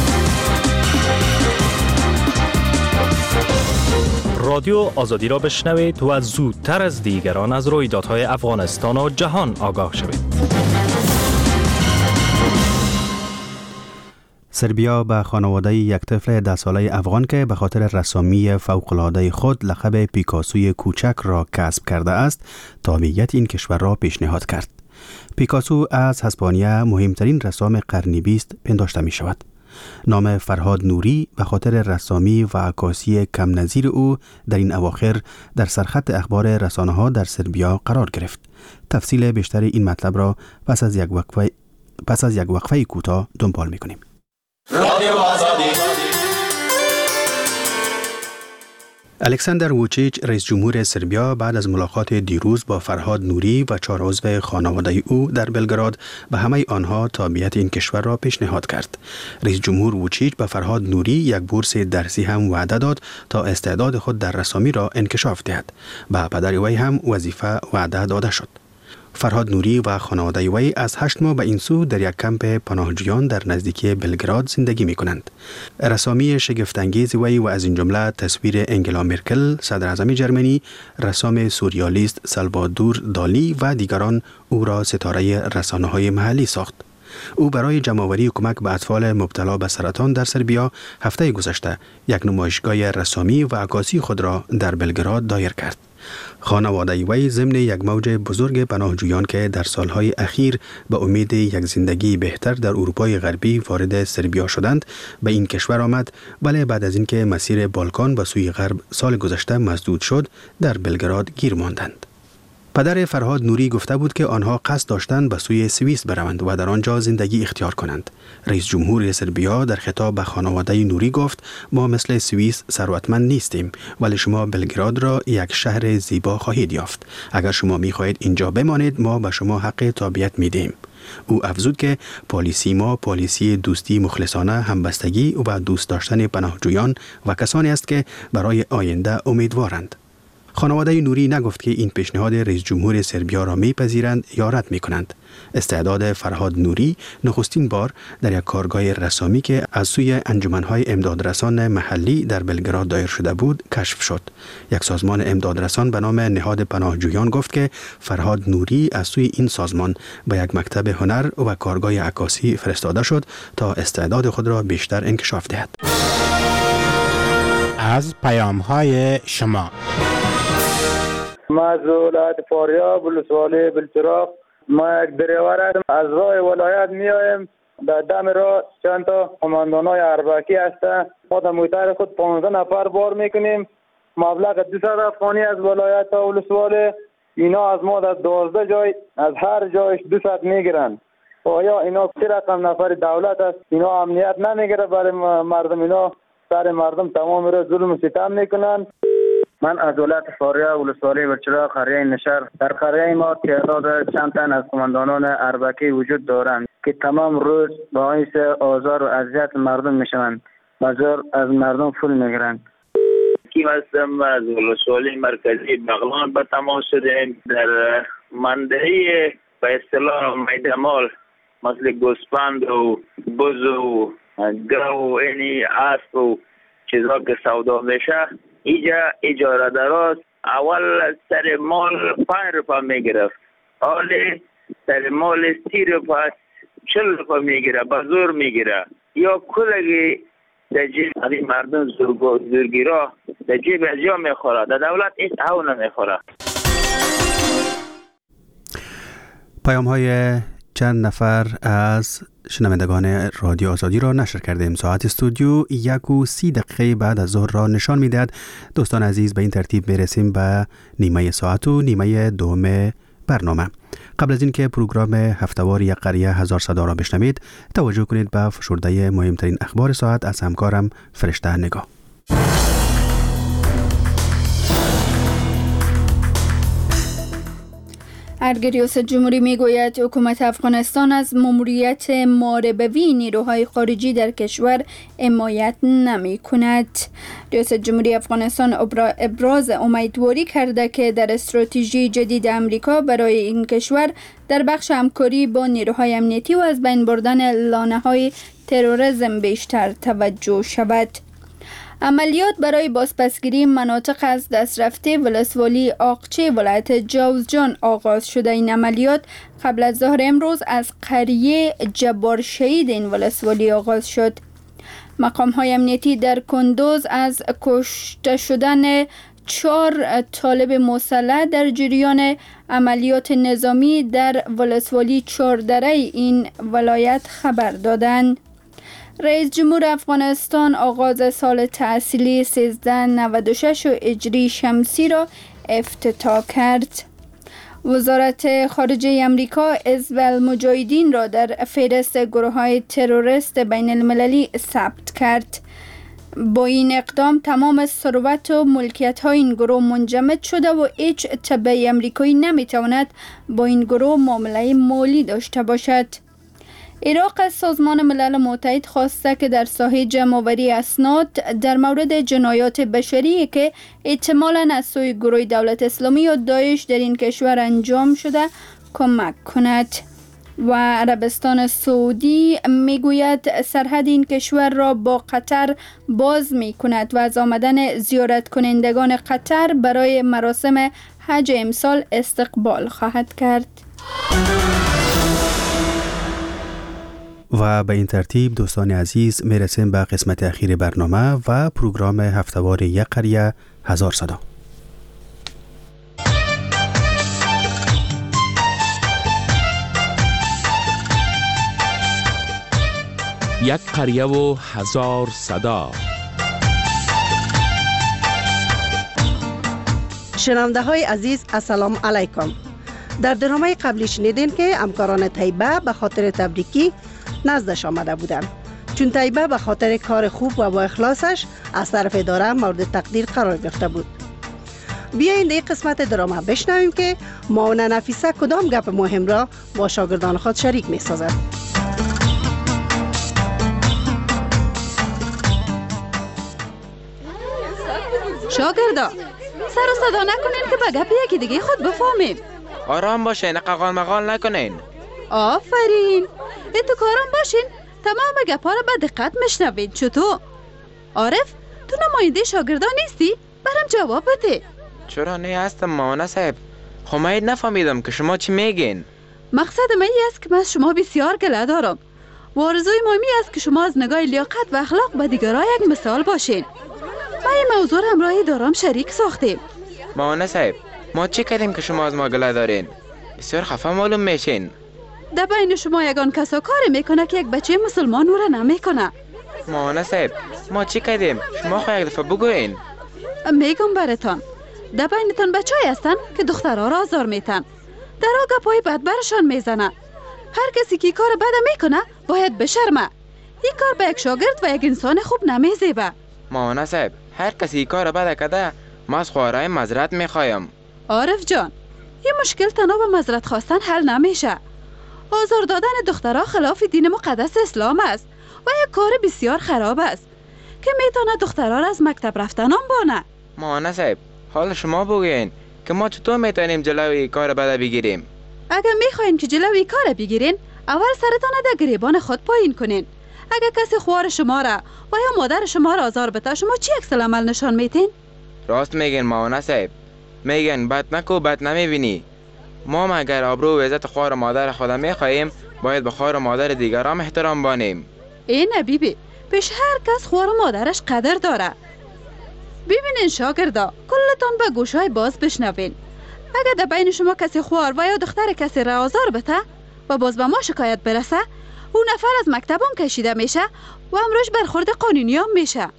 رادیو آزادی را بشنوید و زودتر از دیگران از رویدادهای افغانستان و جهان آگاه شوید. سربیا به خانواده یک طفل 10 ساله افغان که به خاطر رسامی فوق‌العاده خود لقب پیکاسوی کوچک را کسب کرده است، تابعیت این کشور را پیشنهاد کرد. پیکاسو از اسپانیا مهمترین رسام قرن 20 پنداشته می شود. نام فرهاد نوری به خاطر رسامی و عکاسی کم نظیر او در این اواخر در سرخط اخبار رسانه‌ها در سربیا قرار گرفت. تفصیل بیشتر این مطلب را پس از یک وقفه کوتاه دنبال می‌کنیم. رادیو آزادی. الکساندر ووچیچ، رئیس جمهور سربیا، بعد از ملاقات دیروز با فرهاد نوری و 4 عضو خانواده او در بلگراد به همه آنها تابعیت این کشور را پیشنهاد کرد. رئیس جمهور ووچیچ به فرهاد نوری یک بورس درسی هم وعده داد تا استعداد خود در رسامی را انکشاف دهد. به پدر وی هم وظیفه وعده داده شد. فرهاد نوری و خانواده وی از 8 ماه به این سو در یک کمپ پناهجویان در نزدیکی بلگراد زندگی می کنند. رسامی شگفت‌انگیز وی و از این جمله تصویر انگلا مرکل، صدر اعظم جرمنی، رسام سوریالیست سالوادور دالی و دیگران او را ستاره رسانه‌های محلی ساخت. او برای جمع‌آوری کمک به اطفال مبتلا به سرطان در سربیا هفته گذشته یک نمایشگاه رسامی و عکاسی خود را در بلگراد دایر کرد. خانواده وی ضمن یک موج بزرگ پناهجویان که در سالهای اخیر به امید یک زندگی بهتر در اروپای غربی وارد سربیا شدند به این کشور آمد، ولی بعد از اینکه مسیر بالکان به سوی غرب سال گذشته مسدود شد در بلگراد گیر ماندند. پدر فرهاد نوری گفته بود که آنها قصد داشتند به سوی سوئیس بروند و در آنجا زندگی اختیار کنند. رئیس جمهور سربیا در خطاب به خانواده نوری گفت: ما مثل سوئیس ثروتمند نیستیم، ولی شما بلگراد را یک شهر زیبا خواهید یافت. اگر شما می‌خواهید اینجا بمانید، ما به شما حق تابعیت می‌دهیم. او افزود که پالیسی ما پالیسی دوستی مخلصانه، همبستگی و دوست داشتن پناهجویان و کسانی است که برای آینده امیدوارند. خانواده نوری نگفت که این پیشنهاد رئیس جمهور سربیا را میپذیرند یا رد میکنند. استعداد فرهاد نوری نخستین بار در یک کارگاه رسامی که از سوی انجمنهای امدادرسان محلی در بلگراد دایر شده بود کشف شد. یک سازمان امدادرسان به نام نهاد پناهجویان گفت که فرهاد نوری از سوی این سازمان به یک مکتب هنر و کارگاه عکاسی فرستاده شد تا استعداد خود را بیشتر انکشاف دهد. از پیام‌های شما ما از ولایت فاریاب ولسوالی بلچراغ، ما یک دریور هستم. از راه ولایت میایم. در دم راه چند تا قماندانای اربکی هستن. ما در محیط خود 15 نفر بار میکنیم. مبلغ 200 افغانی از ولایت تا ولسوالی. اینا از ما در 12 جای از هر جایش 200 میگیرن. آیا اینا چه رقم نفر دولت است؟ اینا امنیت نمیگیره برای مردم. اینا سر مردم تمام را ظلم و ستم میکنند. من از ولایت فاریاب ولسوالی بلچراغ قریه نشر. در قریه ما تعداد چند تن از قماندانان اربکی وجود دارند که تمام روز باعث آزار و اذیت مردم میشوند و زور از مردم پول میگیرند. کی هستم از ولسوالی مرکزی بغلان به تماس شدیم. در منطقه به اصطلاح میدمال مثل گوسفند و بز و گاو و اینی اسب و چیزا که سودا میشه اینجا اجاره دراست. اول سر مال 5 روپا میگرفت، حالی سر مال 30 روپا 40 روپا میگیره، به زور میگیره. یا کلگی در جیب مردم زورگیرا در جیب از جا میخوره، در دولت هیچ او نمیخوره. پیام های چند نفر از شنوندگان رادیو آزادی را نشر کردیم. ساعت استودیو 1:30 بعد از ظهر را نشان میدهد. دوستان عزیز، به این ترتیب میرسیم به نیمه ساعت و نیمه دوم برنامه. قبل از اینکه پروگرام هفتهوار یک قریه هزار صدا را بشنوید، توجه کنید به فشرده مهمترین اخبار ساعت از همکارم فرشته نگاه. ارگ ریاست جمهوری میگوید حکومت افغانستان از ماموریت ماربوی نیروهای خارجی در کشور حمایت نمی کند. ریاست جمهوری افغانستان ابراز امیدواری کرده که در استراتژی جدید امریکا برای این کشور در بخش همکاری با نیروهای امنیتی و از بین بردن لانه‌های تروریسم بیشتر توجه شود. عملیات برای بازپسگیری مناطق از دست رفته ولسوالی آقچه ولایت جوزجان آغاز شده. این عملیات قبل از ظهر امروز از قریه جبار شهید این ولسوالی آغاز شد. مقام های امنیتی در کندوز از کشته شدن 4 طالب مسلح در جریان عملیات نظامی در ولسوالی 4 دره این ولایت خبر دادند. رئیس جمهور افغانستان آغاز سال تحصیلی 1396 و هجری شمسی را افتتاح کرد. وزارت خارجه امریکا حزب المجاهدین را در فهرست گروه‌های تروریست بین المللی ثبت کرد. با این اقدام تمام ثروت و ملکیت‌های این گروه منجمد شده و هیچ تبع امریکایی نمی‌تواند با این گروه معامله مالی داشته باشد. عراق از سازمان ملل متحد خواسته که در ساحه جمع‌آوری اسناد در مورد جنایات بشری که احتمالاً از سوی گروه دولت اسلامی یا داعش در این کشور انجام شده کمک کند. و عربستان سعودی میگوید سرحد این کشور را با قطر باز می کند و از آمدن زیارت کنندگان قطر برای مراسم حج امسال استقبال خواهد کرد. و به این ترتیب دوستان عزیز میرسیم به قسمت اخیر برنامه و پروگرام هفتهوار یک قریه هزار صدا. یک قریه و هزار صدا. شنونده های عزیز السلام علیکم. در برنامه قبلی شنیدین که همکاران طیبه به خاطر تبریکی نزدش آمده بودند، چون طیبه به خاطر کار خوب و با اخلاصش از طرف اداره مورد تقدیر قرار گرفته بود. بیایید این قسمت درامه بشنویم که معاون نفیسه کدام گپ مهم را با شاگردان خود شریک می سازد. شاگردا سر و صدا نکنین که به گپ یکی دیگه خود بفهمیم. آرام باشین، قغال مغال نکنین. آفرین، تو آرام باشین، تمام گپا را به دقت میشنوید. چطور؟ عارف، تو نماینده شاگردان نیستی؟ برام جواب بده. چرا نه هستم مامان صاحب؟ خب من نفهمیدم که شما چی میگین. مقصد من این است که من از شما بسیار گله دارم و آرزوی مهمی است که شما از نگاه لیاقت و اخلاق به دیگران یک مثال باشین. ما این موضوع را همراه دارم شریک ساختیم. مامان صاحب، ما چی کردیم که شما از ما گله دارین؟ بسیار خفه معلوم میشین. در بین شما یگان کسا کاری میکنه که یک بچه مسلمان او را نمیکنه. مامان صاحب، ما چی کردیم؟ شما خو یک دفعه بگوین. میگم براتان، در بینتان بچه‌ای هستن که دخترها را آزار میتن، در آگه پای بد برشان میزنه. هر کسی که کار بد میکنه باید بشرمه. این کار به یک شاگرد و یک انسان خوب نمیزیبه. مامان صاحب هر کسی کار بد کده ما از خوارای معذرت میخوایم. عارف جان، یه مشکل تنها به معذرت خواستن حل نمیشه. آزار دادن دخترها خلاف دین مقدس اسلام است و یک کار بسیار خراب است که میتونه دخترها را از مکتب رفتنان بانه. مامان صاحب حال شما بگین که ما چطور میتونیم جلوی کار بد بگیریم؟ اگر میخواین که جلوی کار بگیرین، اول سرتان در گریبان خود پایین کنین. اگر کسی خوار شما را و یا مادر شما را آزار بده، شما چی عکس العمل نشان میتین؟ راست میگین مامان صاحب. میگن بد نکو بد نمیبینی. ما اگر آبرو و عزت خوار مادر خود میخواهیم، باید به خوار مادر دیگران احترام بانیم. این بیبی پیش هر کس خوار مادرش قدر داره. ببینین شاگردا، کلتان به گوشای باز بشنوین. اگر در بین شما کسی خوار و یا دختر کسی را آزار بده و باز به ما شکایت برسه، اون نفر از مکتبان کشیده میشه و امروز برخورد قانونی هم میشه.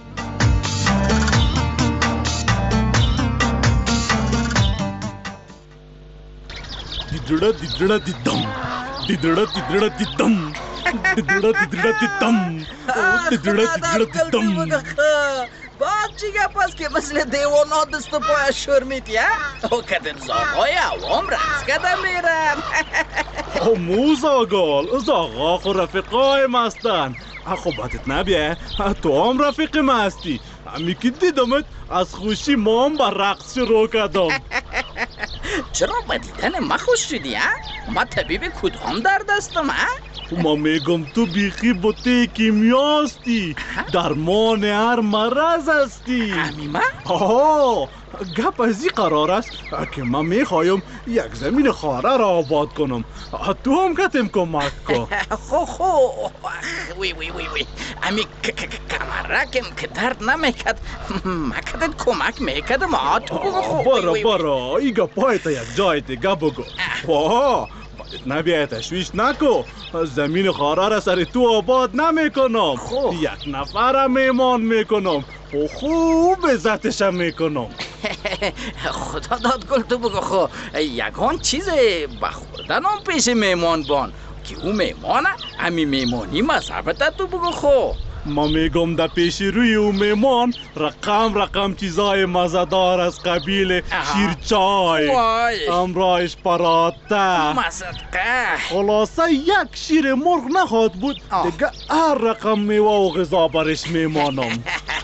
دیدرا دیدرا دیدم دیدرا دیدرا دیدم دیدرا دیدرا دیدم دیدرا دیدرا دیدم. باید چی گپ است که مثل دیوانا دست و پای شور میتی او کدن زاغای عوام رقص کدن میرن. موز آگال زاغا خو رفیقای مستن. خب باتت نبیه تو هم رفیق ما هستی. همی که دیدمت از خوشی ما هم با رقص شروع کردم. چرا با دیدن ما خوش شدی ها؟ ما طبیب کدام درد هستم ها؟ ما میگم تو بیخی بوته کیمیا هستی، درمان هر مرض هستی. همی آها گپ از این قرار است که من میخوایم یک زمین خاره را آباد کنم. تو هم کتیم کمک کن. خو وی امی کمرکم که درد نمیکد مکدن کمک میکدم. برا ایگا پایتا یک جای دیگه بگو. نبیای تشویش نکو، زمین خاره را سر تو آباد نمیکنم. یک نفر میمان میکنم و خوب عزتشم میکنم. خدا داد گل تو بگو. خو یگان چیز بخوردن هم پیش میمان بان که او میمانه همی میمانی مذهبت تو بگو. خو ما میگم در پیش روی او میمان رقم چیزای مزدار از قبیل شیرچای، امرایش پراته، مصدقه، خلاصه یک شیر مرغ نخواد بود دیگه هر رقم میوه و غذا برش میمانم.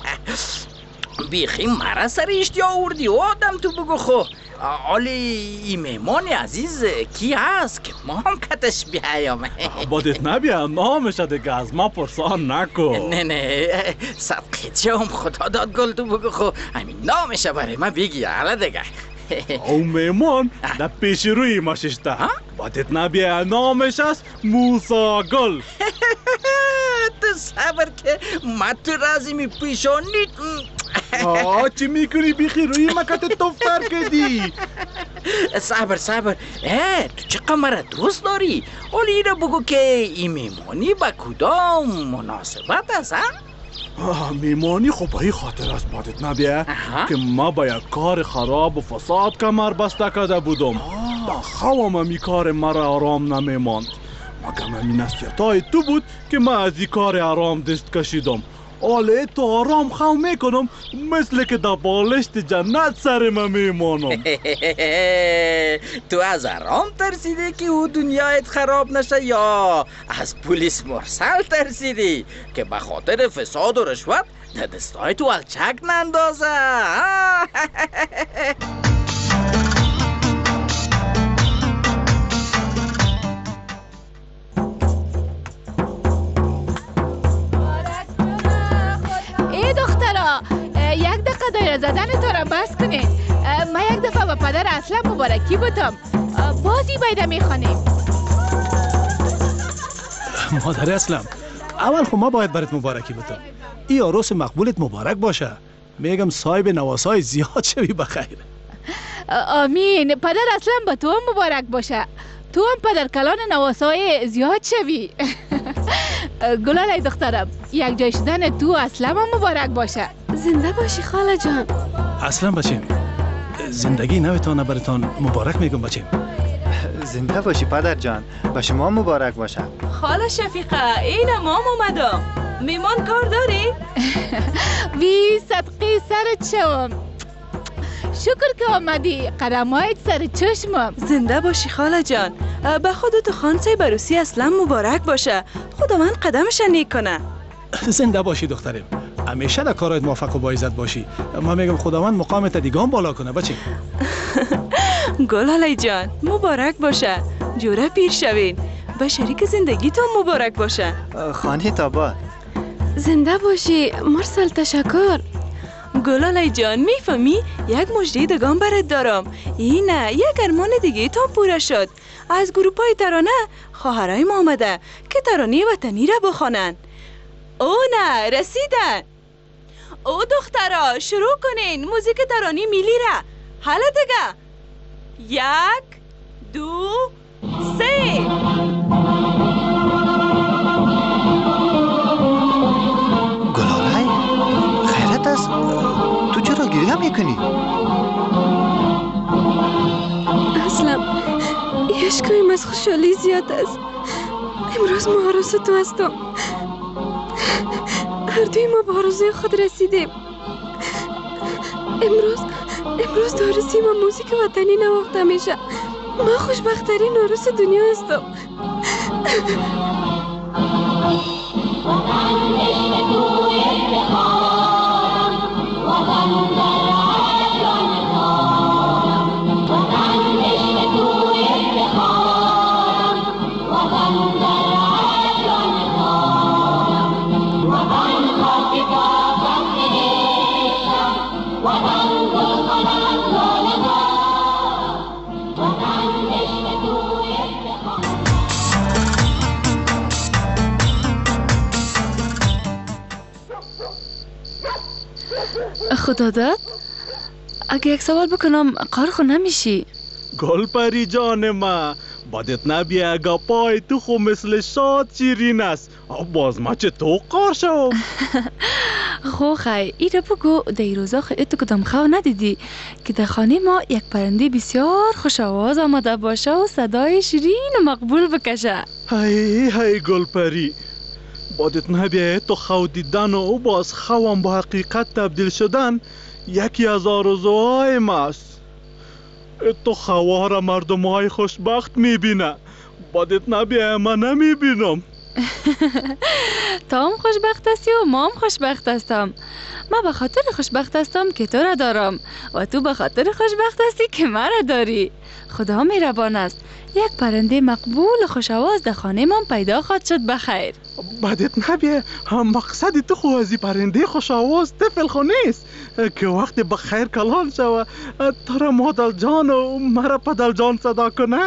بیخی مرا سر اشتیا آوردی آدم تو بگو. خو آلی ای میمان عزیز کی هست که ما هم کتش بیایم؟ بادت نبیم نامش دیگه از ما پرسان نکن. نه صدقه چه هم خدا داد گل تو بگو. خو همین نامش برای ما بگی حالا دیگه. او میمان در پیش روی ما ششته. بادت نبیم نامش است موسی گل. تو صبر که ما تو رازی می پیشانید. چی میکنی بیخی روی مکت توفتر کردی؟ صبر تو چه قمره درست داری؟ اولی اینو بگو که این میمانی با کدام مناسبت است میمانی خب به این خاطر است بادت نبیه که ما با یک کار خراب و فساد کمر بسته کرده بودم. با خوام همی کار مرا آرام نمیماند. مگم همین نصیحتای تو بود که من از این کار آرام دست کشیدم. آله تو آرام خواه میکنم مثل که در بالشت جنت سر من میمانم. تو از آرام ترسیدی که او دنیایت خراب نشه یا از پولیس مرسل ترسیدی که به خاطر فساد و رشوت دستای تو الچک نندازه؟ یک دقیقه دایره زدن تو را بس کنین. من یک دفعه با پدر اصلا مبارکی بودم. بازی بایده میخوانیم. مادر اسلم اول خب ما باید برات مبارکی بودم. ای عروس مقبولت مبارک باشه. میگم صاحب نواسای زیاد شوی بخیر. آمین. پدر اصلا با تو هم مبارک باشه. تو هم پدر کلان نواسای زیاد شوی. گلالای دخترم یک جای شدن تو اصلا هم مبارک باشه. زنده باشی خاله جان. اصلا بچیم زندگی نویتانه براتان مبارک میگم بچیم. زنده باشی پدر جان، به شما مبارک باشه. خاله شفیقه این ما اومدم. میمان کار داری؟ وی صدقه سرت شوم. شکر که آمدی. قدمایت سر چشمم. زنده باشی خاله جان. به خودت خانسه بروسی اصلا مبارک باشه. خداوند قدمش نیک کنه. زنده باشی دخترم. همیشه در کارات موفق و با عزت باشی. ما میگم خداوند مقامت دیگه بالا کنه بچه. گلاله جان مبارک باشه. جوره پیر شوین و شریک زندگیتون مبارک باشه. خانه تابا زنده باشی مرسل. تشکر. گلاله جان میفهمی یک مژده دگان برات دارم. اینه یک ارمان دیگه تان پوره شد. از گروپای ترانه خواهرای ما آمده که ترانه وطنی را بخوانند. او نه رسیدن. او دخترا شروع کنین موزیک ترانه ملی را. حالا دیگه 1 2 3. گلاله خیرت است. تو چرا گریه میکنی؟ اصلا اشکایم از خوشحالی زیاد است. امروز ما عروس تو هستم. هر دوی ما به آرزوی خود رسیدیم. امروز تو عروسی ما موزیک وطنی نواخته میشه. ما خوشبخترین عروس دنیا هستم. خدا داد اگه یک سوال بکنم قهر نمیشی؟ گلپری جان ما بدت نبیه اگه پای تو خو مثل شاد شیرین است. باز ما چه تو قهر شو؟ خو خی ایره بگو در روزا خیلی کدام خو ندیدی که در خانه ما یک پرنده بسیار خوش آواز آمده باشه و صدای شیرین و مقبول بکشه. های گلپری بدت نبیه تو خو دیدن و باز خوام با حقیقت تبدیل شدن یکی از آرزوهای ماست. تو خواه را مردم های خوشبخت میبینه. بدت نبیه من نمیبینم. تو هم خوشبخت هستی و ما هم خوشبخت هستم. ما به خاطر خوشبخت هستم که تو را دارم و تو به خاطر خوشبخت هستی که ما را داری. خدا مهربان است. یک پرنده مقبول و خوش‌آواز در خانه من پیدا خواهد شد. بخیر. بدت نبیه مقصد تو خو از پرنده خوش‌آواز طفل خانه است که وقت بخیر کلان شوه تو را مادر جان و مرا پدر جان صدا کنه.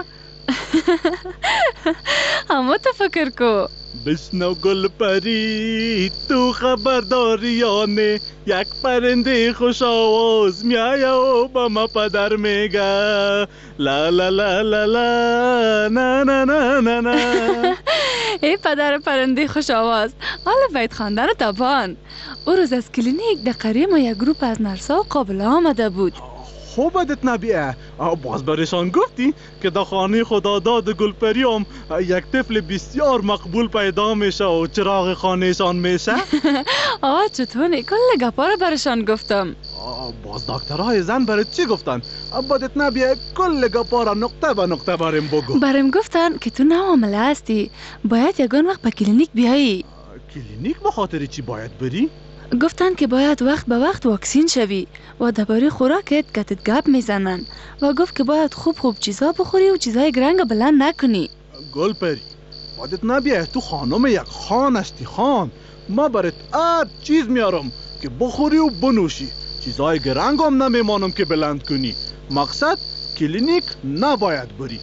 اما تفکر کو. بشنو گل پری تو خبرداریانه یک پرنده خوش آواز میایه و با ما پدر میگه لا لا لا لا لا نا نا نا نا نا. ای پدر پرنده خوش آواز حالا باید خواندن تابان. او روز از کلینیک در قریه ما یک گروپ از نرسا و قابله آمده بود. خوب بدت نبیه باز برشان گفتی که در خانه خداداد گلپری هم یک طفل بسیار مقبول پیدا میشه و چراغ خانهشان میشه. چطوری کل گپا رو برشان گفتم. باز دکترهای زن برای چی گفتن؟ بدت نبیه کل گپا را نقطه به نقطه برم بگو. برم گفتن که تو نوامله هستی باید یگان وقت به کلینیک بیایی. کلینیک به خاطر چی باید بری؟ گفتن که باید وقت به وقت واکسین شوی و درباره خوراکت گتت گپ میزنن و گفت که باید خوب چیزا بخوری و چیزای گرنگ بلند نکنی. گلپری بدت نبیه تو خانم یک خان هستی خان. ما برات هر چیز میارم که بخوری و بنوشی. چیزای گرنگ هم نمیمانم که بلند کنی. مقصد کلینیک نباید بری.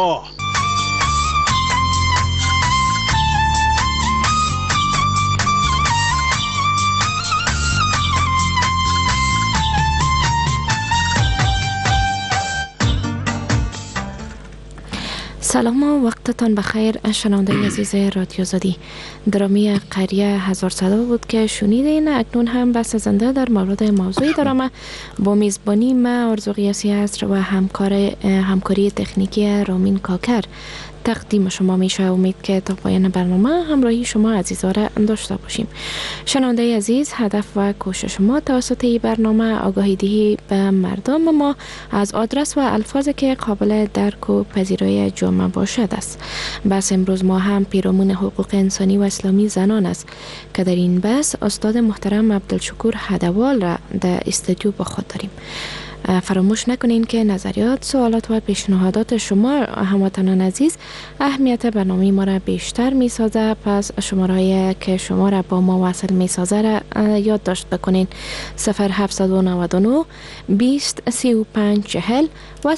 سلام و وقتتان بخیر شنونده عزیز رادیو آزادی. درامی قریه هزار صدا بود که شنیدین. اکنون هم بحث زنده در مورد موضوعی دارم با میزبانی ما آرزو قیاسی است و همکاری تکنیکی رامین کاکر. تقدیم شما میشه. امید که تا پایان برنامه همراهی شما عزیزا را داشته باشیم. شنونده عزیز، هدف و کوشش ما توسط این برنامه آگاهی دهی به مردم ما از آدرس و الفاظی که قابل درک و پذیرای جامعه باشد است. بس امروز ما هم پیرامون حقوق انسانی و اسلامی زنان است که در این بحث استاد محترم عبدالشکور هدوال را در استودیو با خود داریم. فراموش نکنین که نظریات، سوالات و پیشنهادات شما هموطنان عزیز اهمیت برنامه ما را بیشتر می سازه. پس شماره‌ای که شما را با ما وصل می سازه را یادداشت بکنین: 0799 20 35 40 و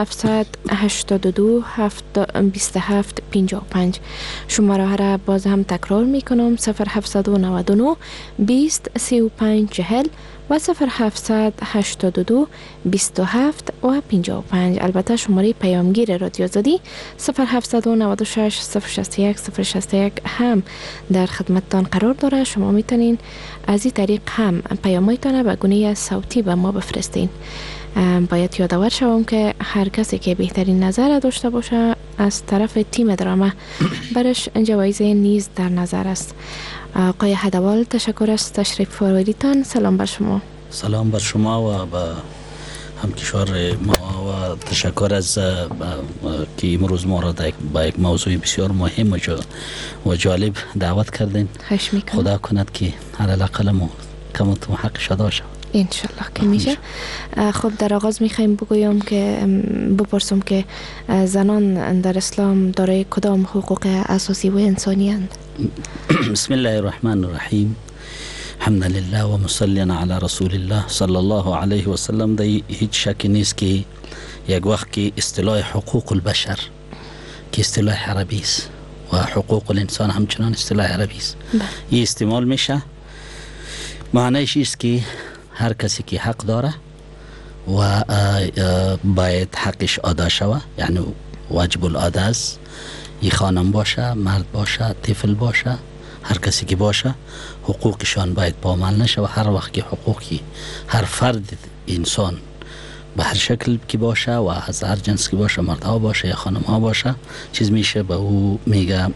0782 27 55. شماره را باز هم تکرار می کنم: 0799 20 35 40 و 0782 27 و 55. البته شماره پیامگیر رادیو آزادی 0796 061 061 هم در خدمتتان قرار داره. شما میتونین از این طریق هم پیامایتان به گونه صوتی به ما بفرستین. باید یادآور شوم که هر کسی که بهترین نظر داشته باشه از طرف تیم درامه برش جوایز نیز در نظر است. آقای هدوال، تشکر از تشریف آوریدتان. سلام بر شما. سلام بر شما و به همکشور ما و تشکر از که امروز ما را با یک موضوع بسیار مهم و جالب دعوت کردین. خدا کند که علاقه ما کمتون حق شده شد انشالله که میشه. خب در آغاز میخوایم بپرسم که زنان در اسلام دارای کدام حقوق اساسی و انسانی هستند؟ بسم الله الرحمن الرحیم. حمد لله و مصلینا علی رسول الله صلی الله علیه و سلم. در هیچ شکی نیست که یک وقت که اصطلاح حقوق البشر که اصطلاح عربی است و حقوق الانسان همچنان اصطلاح عربی است، این استعمال میشه. معنیش است که هر کسی که حق داره و باید حقش ادا شود، یعنی واجب الادا است. این خانم باشه، مرد باشه، طفل باشه، هر کسی که باشه حقوقشان باید پامال نشه. و هر وقت که حقوقی هر فرد انسان به هر شکل که باشه و از هر جنس که باشه، مردها باشه یا خانم ها باشه، چیز میشه به او میگه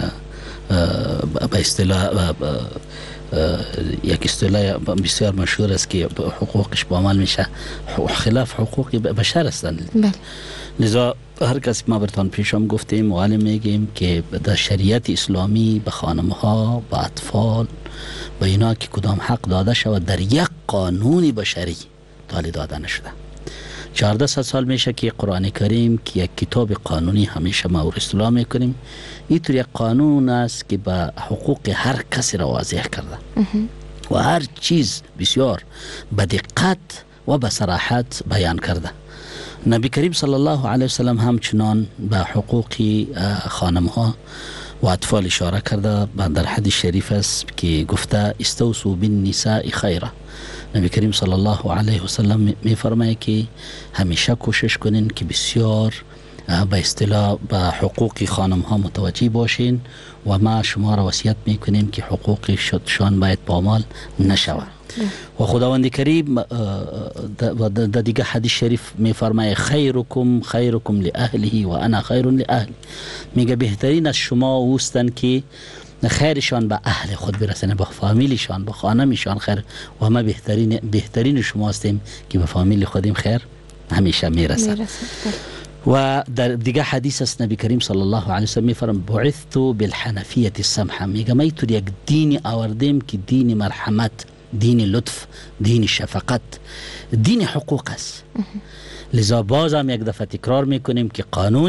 به اصطلاح یک اصطلاح بسیار مشهور است که حقوقش پامال میشه، خلاف حقوق بشر هستند. لذا هر کسی ما برتان پیشم گفتیم و عالم میگیم که در شریعت اسلامی به خانم ها، به اطفال، به اینا که کدام حق داده شود در یک قانون بشری تالی داده نشده. 1400 سال میشه که قرآن کریم که یک کتاب قانونی همیشه ما اصطلاح میکنیم، اینطور یک قانون است که به حقوق هر کسی را واضح کرده و هر چیز بسیار به دقت و به صراحت بیان کرده. نبی کریم صلی الله علیه وسلم همچنان به حقوق خانم ها و اطفال اشاره کرده. در حدیث شریف است که گفته استوصوا بالنساء خیرا. نبی کریم صلی الله علیه وسلم می فرماید که همیشه کوشش کنین که بسیار به اصطلاح به حقوق خانم ها متوجه باشین و ما شما را وصیت میکنیم که حقوق شان باید پامال نشود. و خداوند کریم در دیگه حدیث شریف میفرماید خیرکم خیرکم لاهله و انا خیر لاهل. میگه بهترین از شما اوستن که خیرشان به اهل خود برسن، به فامیلشان، به خانمشان خیر، و ما بهترین شما هستیم که به فامیل خودیم خیر همیشه میرسن. و در دیگه حدیث است نبی کریم صلی الله علیه و سلم میفرماید بعثت بالحنفیه السمحه. میگه ما تو یک دین آوردیم که دین مرحمت، دین لطف، دین شفقت، دین حقوق است. لذا بازم یک دفعه تکرار میکنیم که قانون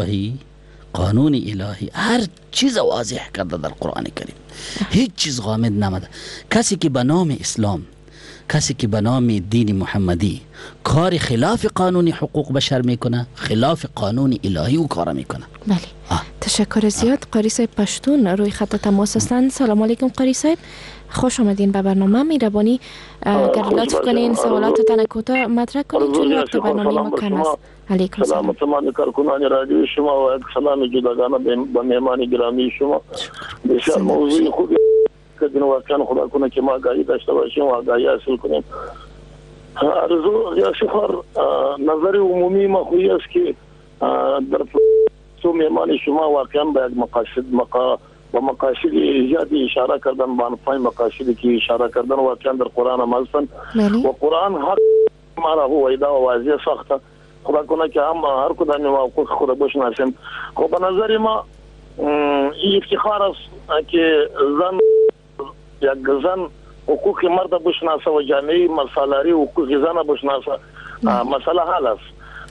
الهی هر چیز واضح کرده در قرآن کریم، هیچ چیز غامض نماده. کسی که به نام اسلام، کسی که به نام دین محمدی کار خلاف قانون حقوق بشر میکنه، خلاف قانون الهی او کار میکنه. بله. تشکر زیاد. قاری صاحب پشتون روی خط تماس هستند. سلام علیکم قاری صاحب، خوش آمدین به برنامه. مهربانی اگر لطف کنین سوالاتتان کوتاه مطرح کنین چون وقت برنامه ما کم است. علیکم سلام. تمام کارکنان رادیو شما و سلام جداگانه به مهمان گرامی شما. بسیار موضوع خوبی که واقعا خدا کنه که ما آگاهی داشته باشیم و آگاهی حاصل کنیم. آرزو یا شفار نظر عمومی ما خویی است که در تو مهمان شما واقعا به مقاصد زیادی اشاره کردن، به انواع مقاصدی که اشاره کردن واقعا در قرآن هم هستن و قرآن هر ما را وایدا و واضح ساخته. خدا کنه که هم هر کدام حقوق خود بشناسیم. خب به نظر ما این افتخار است که زن حقوق مرد بشناسه و جامعه مسالاری حقوق زن بشناسه. مسئله حل است.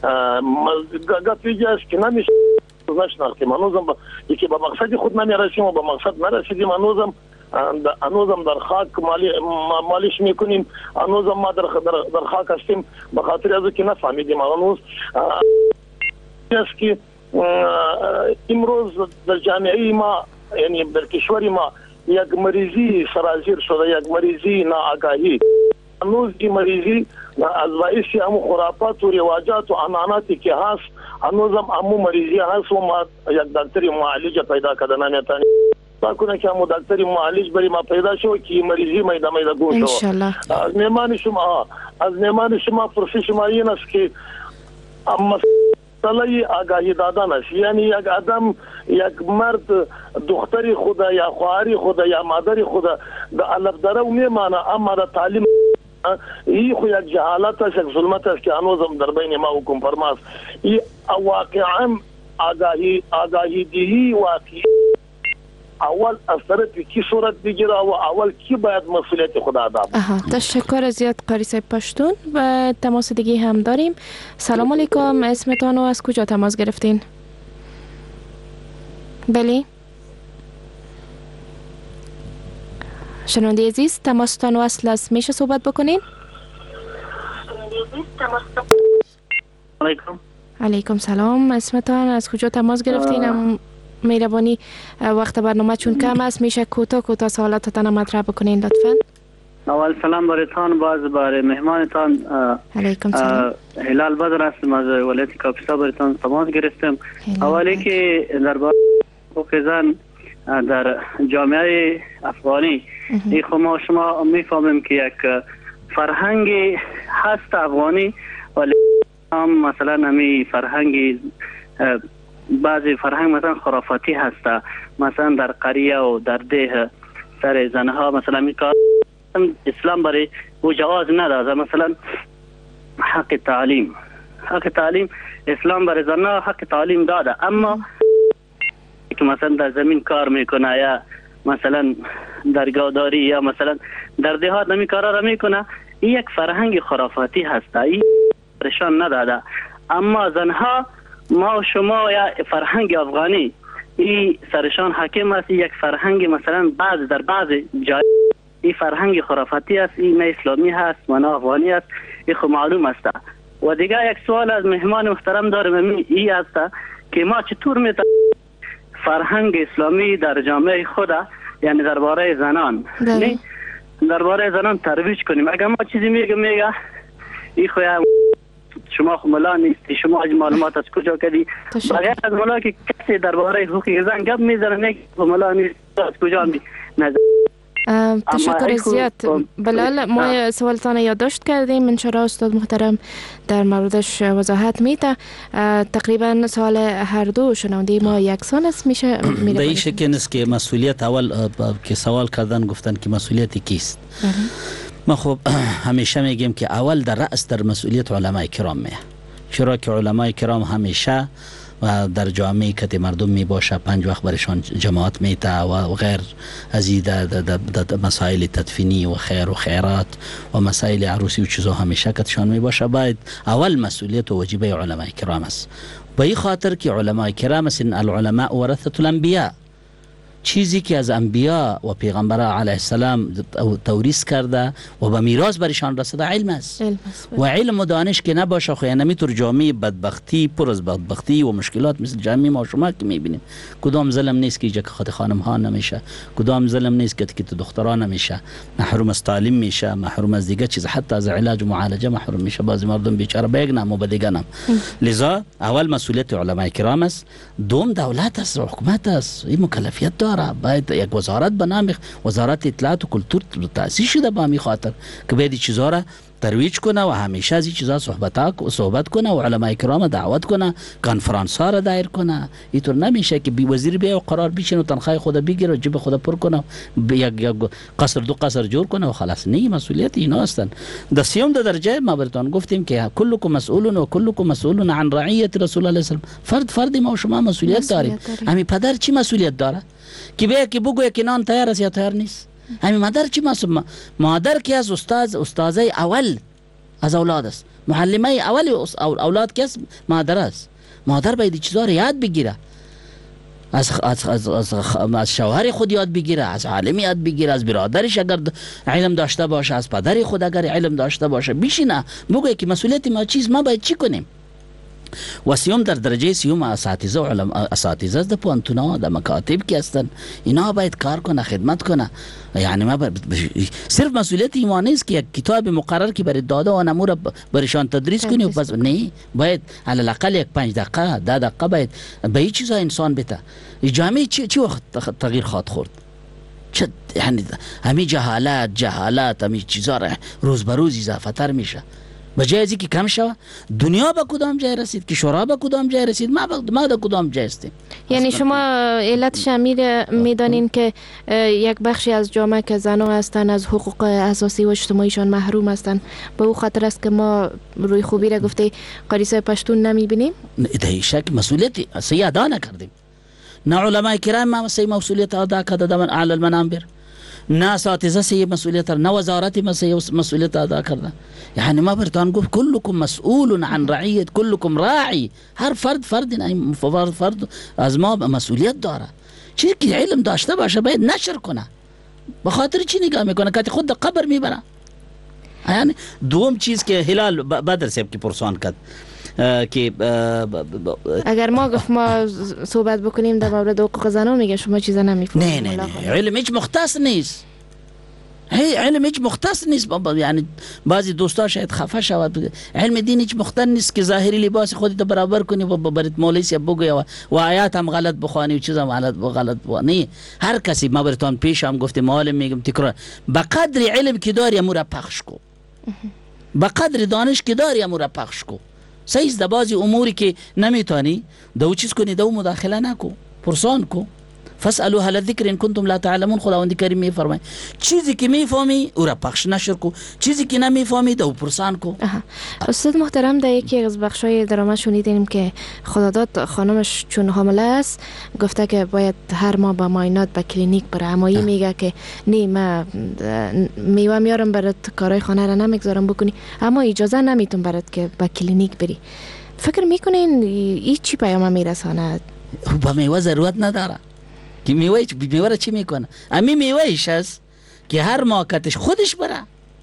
گفتی است که نمیشه نشناختیم، هنوزم یکی به مقصد خود نمیرسیم و به مقصد نرسیدیم، هنوزم در خاک مالیش میکنیم، هنوزم ما در خاک هستیم به خاطر از که نفهمیدیم. هنوز است که امروز در جامعه ما یعنی در کشور ما یک مریضی سرازیر شده، یک مریضی ناآگاهی. هنوز این مریضی از باعث همو خرافات و رواجات و عنعناتی که هست، هنوزم همو مریضی هست و ما یک دکتری معالج پیدا کردن نمیتونیم. با کنه که همو دکتری معالج بری ما پیدا شو که مریضی میده گوش شو. انشالله. از میمان شما پرسی شما این است که مسئله آگاهی دادن است. یعنی یک آدم، یک مرد دختری خدا یا خواهری خدا یا مادری خدا در الف داره و میمانه، اما در تعلیم این خو یک جهالت است، یک ظلمت است که هنوزم در بین ما حکم فرماست. این واقعا آگاهی دهی واقعی اول از طرف کی صورت بگیره و اول کی باید مسئولیت خود ادا کنه. تشکر از زیاد قاری صاحب پشتون. و تماس دیگه هم داریم. سلام علیکم، اسمتان و از کجا تماس گرفتین؟ بله شنونده عزیز، تماستان وصل است، میشه صحبت بکنین؟ علیکم سلام، اسمتان از کجا تماس گرفتین؟ مهربانی وقت برنامه چون کم است میشه کوتاه سوالاتتان مطرح بکنین لطفا. اول سلام برایتان، باز برای مهمانتان. علیکم سلام. هلال بدر هستم از ولایت کاپیسا برایتان تماس گرفتم. اولی که درباره حقوق زن در جامعه افغانی این خب شما میفهمیم که یک فرهنگی هست افغانی، ولی هم مثلا نمی فرهنگی بعضی فرهنگ مثلا خرافاتی هست، مثلا در قریه و در ده سر زنها مثلا میکار اسلام برای او جواز نداده. مثلا حق تعلیم اسلام برای زنها حق تعلیم داده، اما که مثلا در زمین کار میکنه یا مثلا درگاهداری یا مثلا در دهات نمی کارا را میکنه، این یک فرهنگ خرافاتی هست، این پرشان نداده. اما زنها ما و شما یا فرهنگ افغانی این سرشان حاکم است. یک فرهنگ مثلا در بعض جای این فرهنگ خرافاتی است، این نه اسلامی هست و نه افغانی است، این خب معلوم است. و دیگه یک سوال از مهمان محترم دارم، این است که ما چطور میتونیم فرهنگ اسلامی در جامعه خود یعنی درباره زنان درباره زنان ترویج کنیم. اگر ما چیزی میگه این خو شما ملا نیستی، شما معلومات از کجا کردی؟ بغیر از ملا که کسی درباره حقوق زن گپ میزنه، نه ملا نیست از کجا می نظر. تشکر زیاد بلال. ما سوالتان یادداشت کردیم، انشاءالله استاد محترم در موردش وضاحت میده. تقریبا سوال هر دو شنونده ما یکسان است، میشه به این شکل است که مسئولیت اول که سوال کردن گفتن که مسئولیت کیست. ما خب همیشه میگیم که اول در رأس در مسئولیت علماء کرام میه، چرا که علماء کرام همیشه و در جامعه که مردم می باشه 5 وقت برشان جماعت میته و غیر از این مسائل تدفینی و خیر و خیرات و مسائل عروسی و چیزا همیشه کتشان می باشه. باید اول مسئولیت و واجبه علماء کرام است. به این خاطر که علماء کرام است، العلماء ورثة الانبیاء، چیزی که از انبیا و پیغمبران علیه السلام توریث کرده و به میراث برشان رسیده علم است. و علم و دانش که نباشه خو نمیتور جامعه بدبختی پر از بدبختی و مشکلات مثل جامعه ما شما که میبینیم. کدام ظلم نیست که جک خود خانم ها نمیشه، کدام ظلم نیست که تو دختران نمیشه، محروم از تعلیم میشه، محروم از دیگه چیز، حتی از علاج و معالجه محروم میشه. بعضی مردم بیچاره بگنم و بدیگنم. لذا اول مسئولیت علماء کرام است، دوم دولت است، حکومت است، این مکلفیت داره. باید یک وزارت به نام وزارت اطلاعات و کلتور تأسیس شده به همین خاطر که باید چیزا را ترویج کنه و همیشه از این چیزا صحبت کنه و علمای کرام دعوت کنه، کنفرانس ها را دایر کنه. اینطور نمیشه که بی وزیر بیا و قرار بشینه و تنخواه خود بگیره و جیب خود پر کنه، یک قصر دو قصر جور کنه و خلاص. نه، مسئولیت اینا هستن. در سیوم درجه ما براتون گفتیم که کلکم مسئولون و کلکم مسئولون عن رعیت رسول الله صلی الله علیه و فرد ما و شما مسئولیت داریم. همین پدر چی مسئولیت داره که بیا که بگویه که نان تیار است یا تیار نیست؟ همین مادر چی مسئول؟ مادر که از استاذه اول از اولاد است، معلمه اول اولاد که مادر است. مادر باید چیزا رو یاد بگیره، از شوهر خود یاد بگیره، از عالم یاد بگیره، از برادرش اگر علم داشته باشه، از پدر خود اگر علم داشته باشه، بشینه بگویه که مسئولیت ما چیز، ما باید چی کنیم. و سیوم در درجه سیوم اساتذه و اساتذه در پوانتونا در مکاتب که هستن، اینا باید کار کنه، خدمت کنه. یعنی ما صرف مسئولیت ایمان نیست که یک کتاب مقرر که برای داده و نمور برشان تدریس کنی و بس. نه، باید علی الاقل یک 5 دقیقه 10 دقیقه باید به این چیزا انسان بده. جامعه چی وقت تغییر خواهد خورد؟ یعنی همین جهالت همین چیزا روز به روز اضافه تر میشه. بجای از اینکه کم شود، دنیا به کدام جای رسید که شورا به کدام جای رسید، ما به کدام جای هستیم. یعنی شما علت شامل میدانین که یک بخشی از جامعه که زنان هستن از حقوق اساسی و اجتماعیشان محروم هستن، به او خاطر است که ما روی خوبی را گفته قریصه پشتون نمیبینیم؟ در شک مسئولیت سی ادا نکردیم. نه علماء کرام ما سی مسئولیت ادا کرده در اعلی المنابر، نه اساتذه سی مسئولیت، نه وزارت ما سی مسئولیت ادا کرده. یعنی ما برتان گفت کلکم مسئول عن رعیت، کلکم راعی. هر فرد از ما مسئولیت داره. چیزی که علم داشته باشه باید نشر کنه. به خاطر چی نگاه میکنه که خود قبر میبره؟ یعنی دوم چیز که هلال بدر صاحب کی پرسان کرد که اگر ما صحبت بکنیم در مورد حقوق زنان، میگه شما چیزا نمیفهمید. نه علم هیچ مختص نیست. علم هیچ مختص نیست. یعنی بعضی دوستا شاید خفه شود، علم دین هیچ مختص نیست که ظاهری لباس خودت برابر کنی و برات مولوی سی بگوی و آیات هم غلط بخوانی و چیزا هم غلط بخوانی. هر کسی ما براتون پیش هم گفتیم، معلم میگم تکرار، به قدر علم که داری امور پخش کو، به قدر دانش که داری امور پخش کو. سیز در بعضی اموری که نمیتونی دو چیز کنی، دو مداخله نکو، پرسان کو. فاسالوا اهل الذکر ان کنتم لا تعلمون. خداوند کریم میفرمای چیزی که میفهمی او را پخش نشر کو، چیزی که نمیفهمی دو پرسان کو. استاد محترم، در یکی از بخشای درآمد شنیدیم که خداداد خانمش چون حامله است گفته که باید هر ماه با معاینات به کلینیک بره، اما این میگه که نه، من میوه میارم برات، کارهای خانه را نمیگذارم بکنی، اما اجازه نمیتون برات که به کلینیک بری. فکر میکنین این چی پیام میرسانه؟ با میوه ضرورت نداره که میوه را چی میکنه؟ امی میوهش هست که هر ماه کتش خودش بره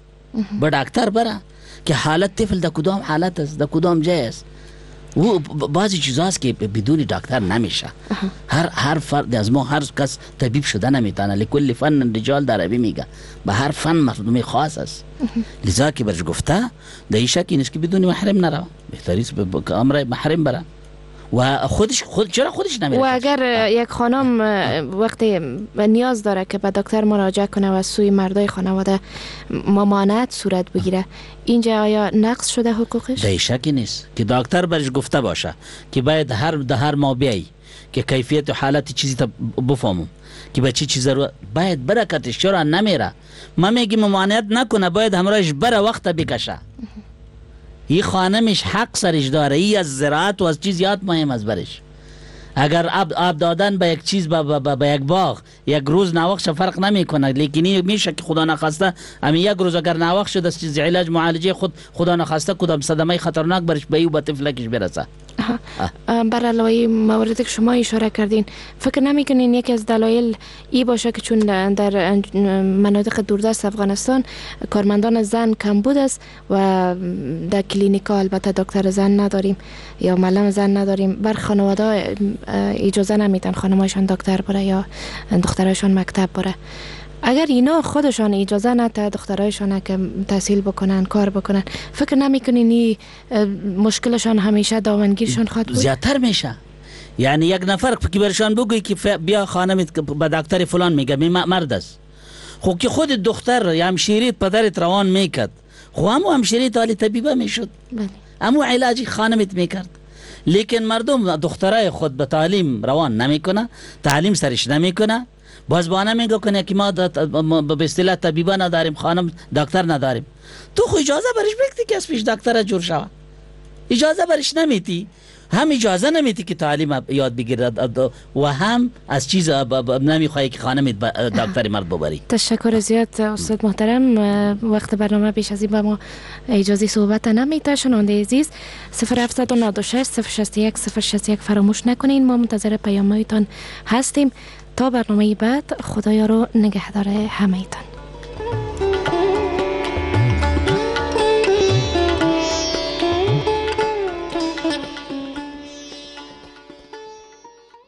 به دکتر بره که حالت طفل در کدام حالت است، در کدام جای است. و بعضی چیزاست که بدون دکتر نمیشه. هر فرد از ما، هر کس طبیب شده نمیتونه. لکل فن رجال در عربی میگه، به هر فن مردمی خاص است. لذا که برش گفته در این شکی نیست که بدون محرم نره، بهتریست به امر محرم بره و چرا خودش نمیره. و اگر یک خانم وقتی نیاز داره که به دکتر مراجعه کنه و از سوی مردای خانواده ممانعت صورت بگیره، اینجا آیا نقص شده حقوقش؟ در شکی نیست که دکتر برش گفته باشه که باید هر ماه بیایی که کیفیت و حالت چیزی تا بفهمم که به چی چیز ضرورت، باید برکتش. چرا نمیره؟ ما میگیم ممانعت نکنه، باید همراهش بره، وقت بکشه. این خانمش حق سرش داره. این از زراعت و از چیزیات مهم است برش. اگر آب دادن به یک چیز به یک باغ یک روز ناوقت فرق نمیکنه، لیکن این میشه که خدا نخواسته همین یک روز اگر ناوقت شد از چیز علاج معالجه خود خدا نخواسته کدام صدمه خطرناک برش به او به طفلکش برسه. بر علاوه مواردی که شما اشاره کردین، فکر نمیکنین یکی از دلایل ای باشه که چون در مناطق دوردست افغانستان کارمندان زن کمبود است و در کلینیکا البته دکتر زن نداریم یا معلم زن نداریم، بر خانواده اجازه نمیدن خانمایشان دکتر بره یا دخترایشان مکتب بره. اگر اینا خودشان اجازه نده دخترایشان که تحصیل بکنن، کار بکنن، فکر نمیکنین این مشکلشان همیشه دامنگیرشان خواهد بود؟ زیادتر میشه. یعنی یک نفر که برشان بگوی که بیا خانمت به دکتر فلان میگه مرد است، خب که خود دختر یا همشیریت پدرت روان میکرد خو همو همشیره تالی طبیبه میشد، همو علاجی خانمت میکرد. لیکن مردم دخترای خود به تعلیم روان نمیکنه، تعلیم سرش نمیکنه، باز بانه میگه کنه که ما به اصطلاح طبیبه نداریم، خانم دکتر نداریم. تو خو اجازه برش بگتی که از پیش دکتر جور شوه، اجازه برش نمیتی، هم اجازه نمیتی که تعلیم یاد بگیرد و هم از چیز نمیخوایی که خانم دکتر مرد ببری. تشکر زیاد استاد محترم. وقت برنامه بیش از این به ما اجازه صحبت نمیده. شنونده عزیز 0796 061 061 فراموش نکنین. ما منتظر پیام‌هایتان هستیم. تا برنامه بعد خدایا رو نگهدار همه ایتان.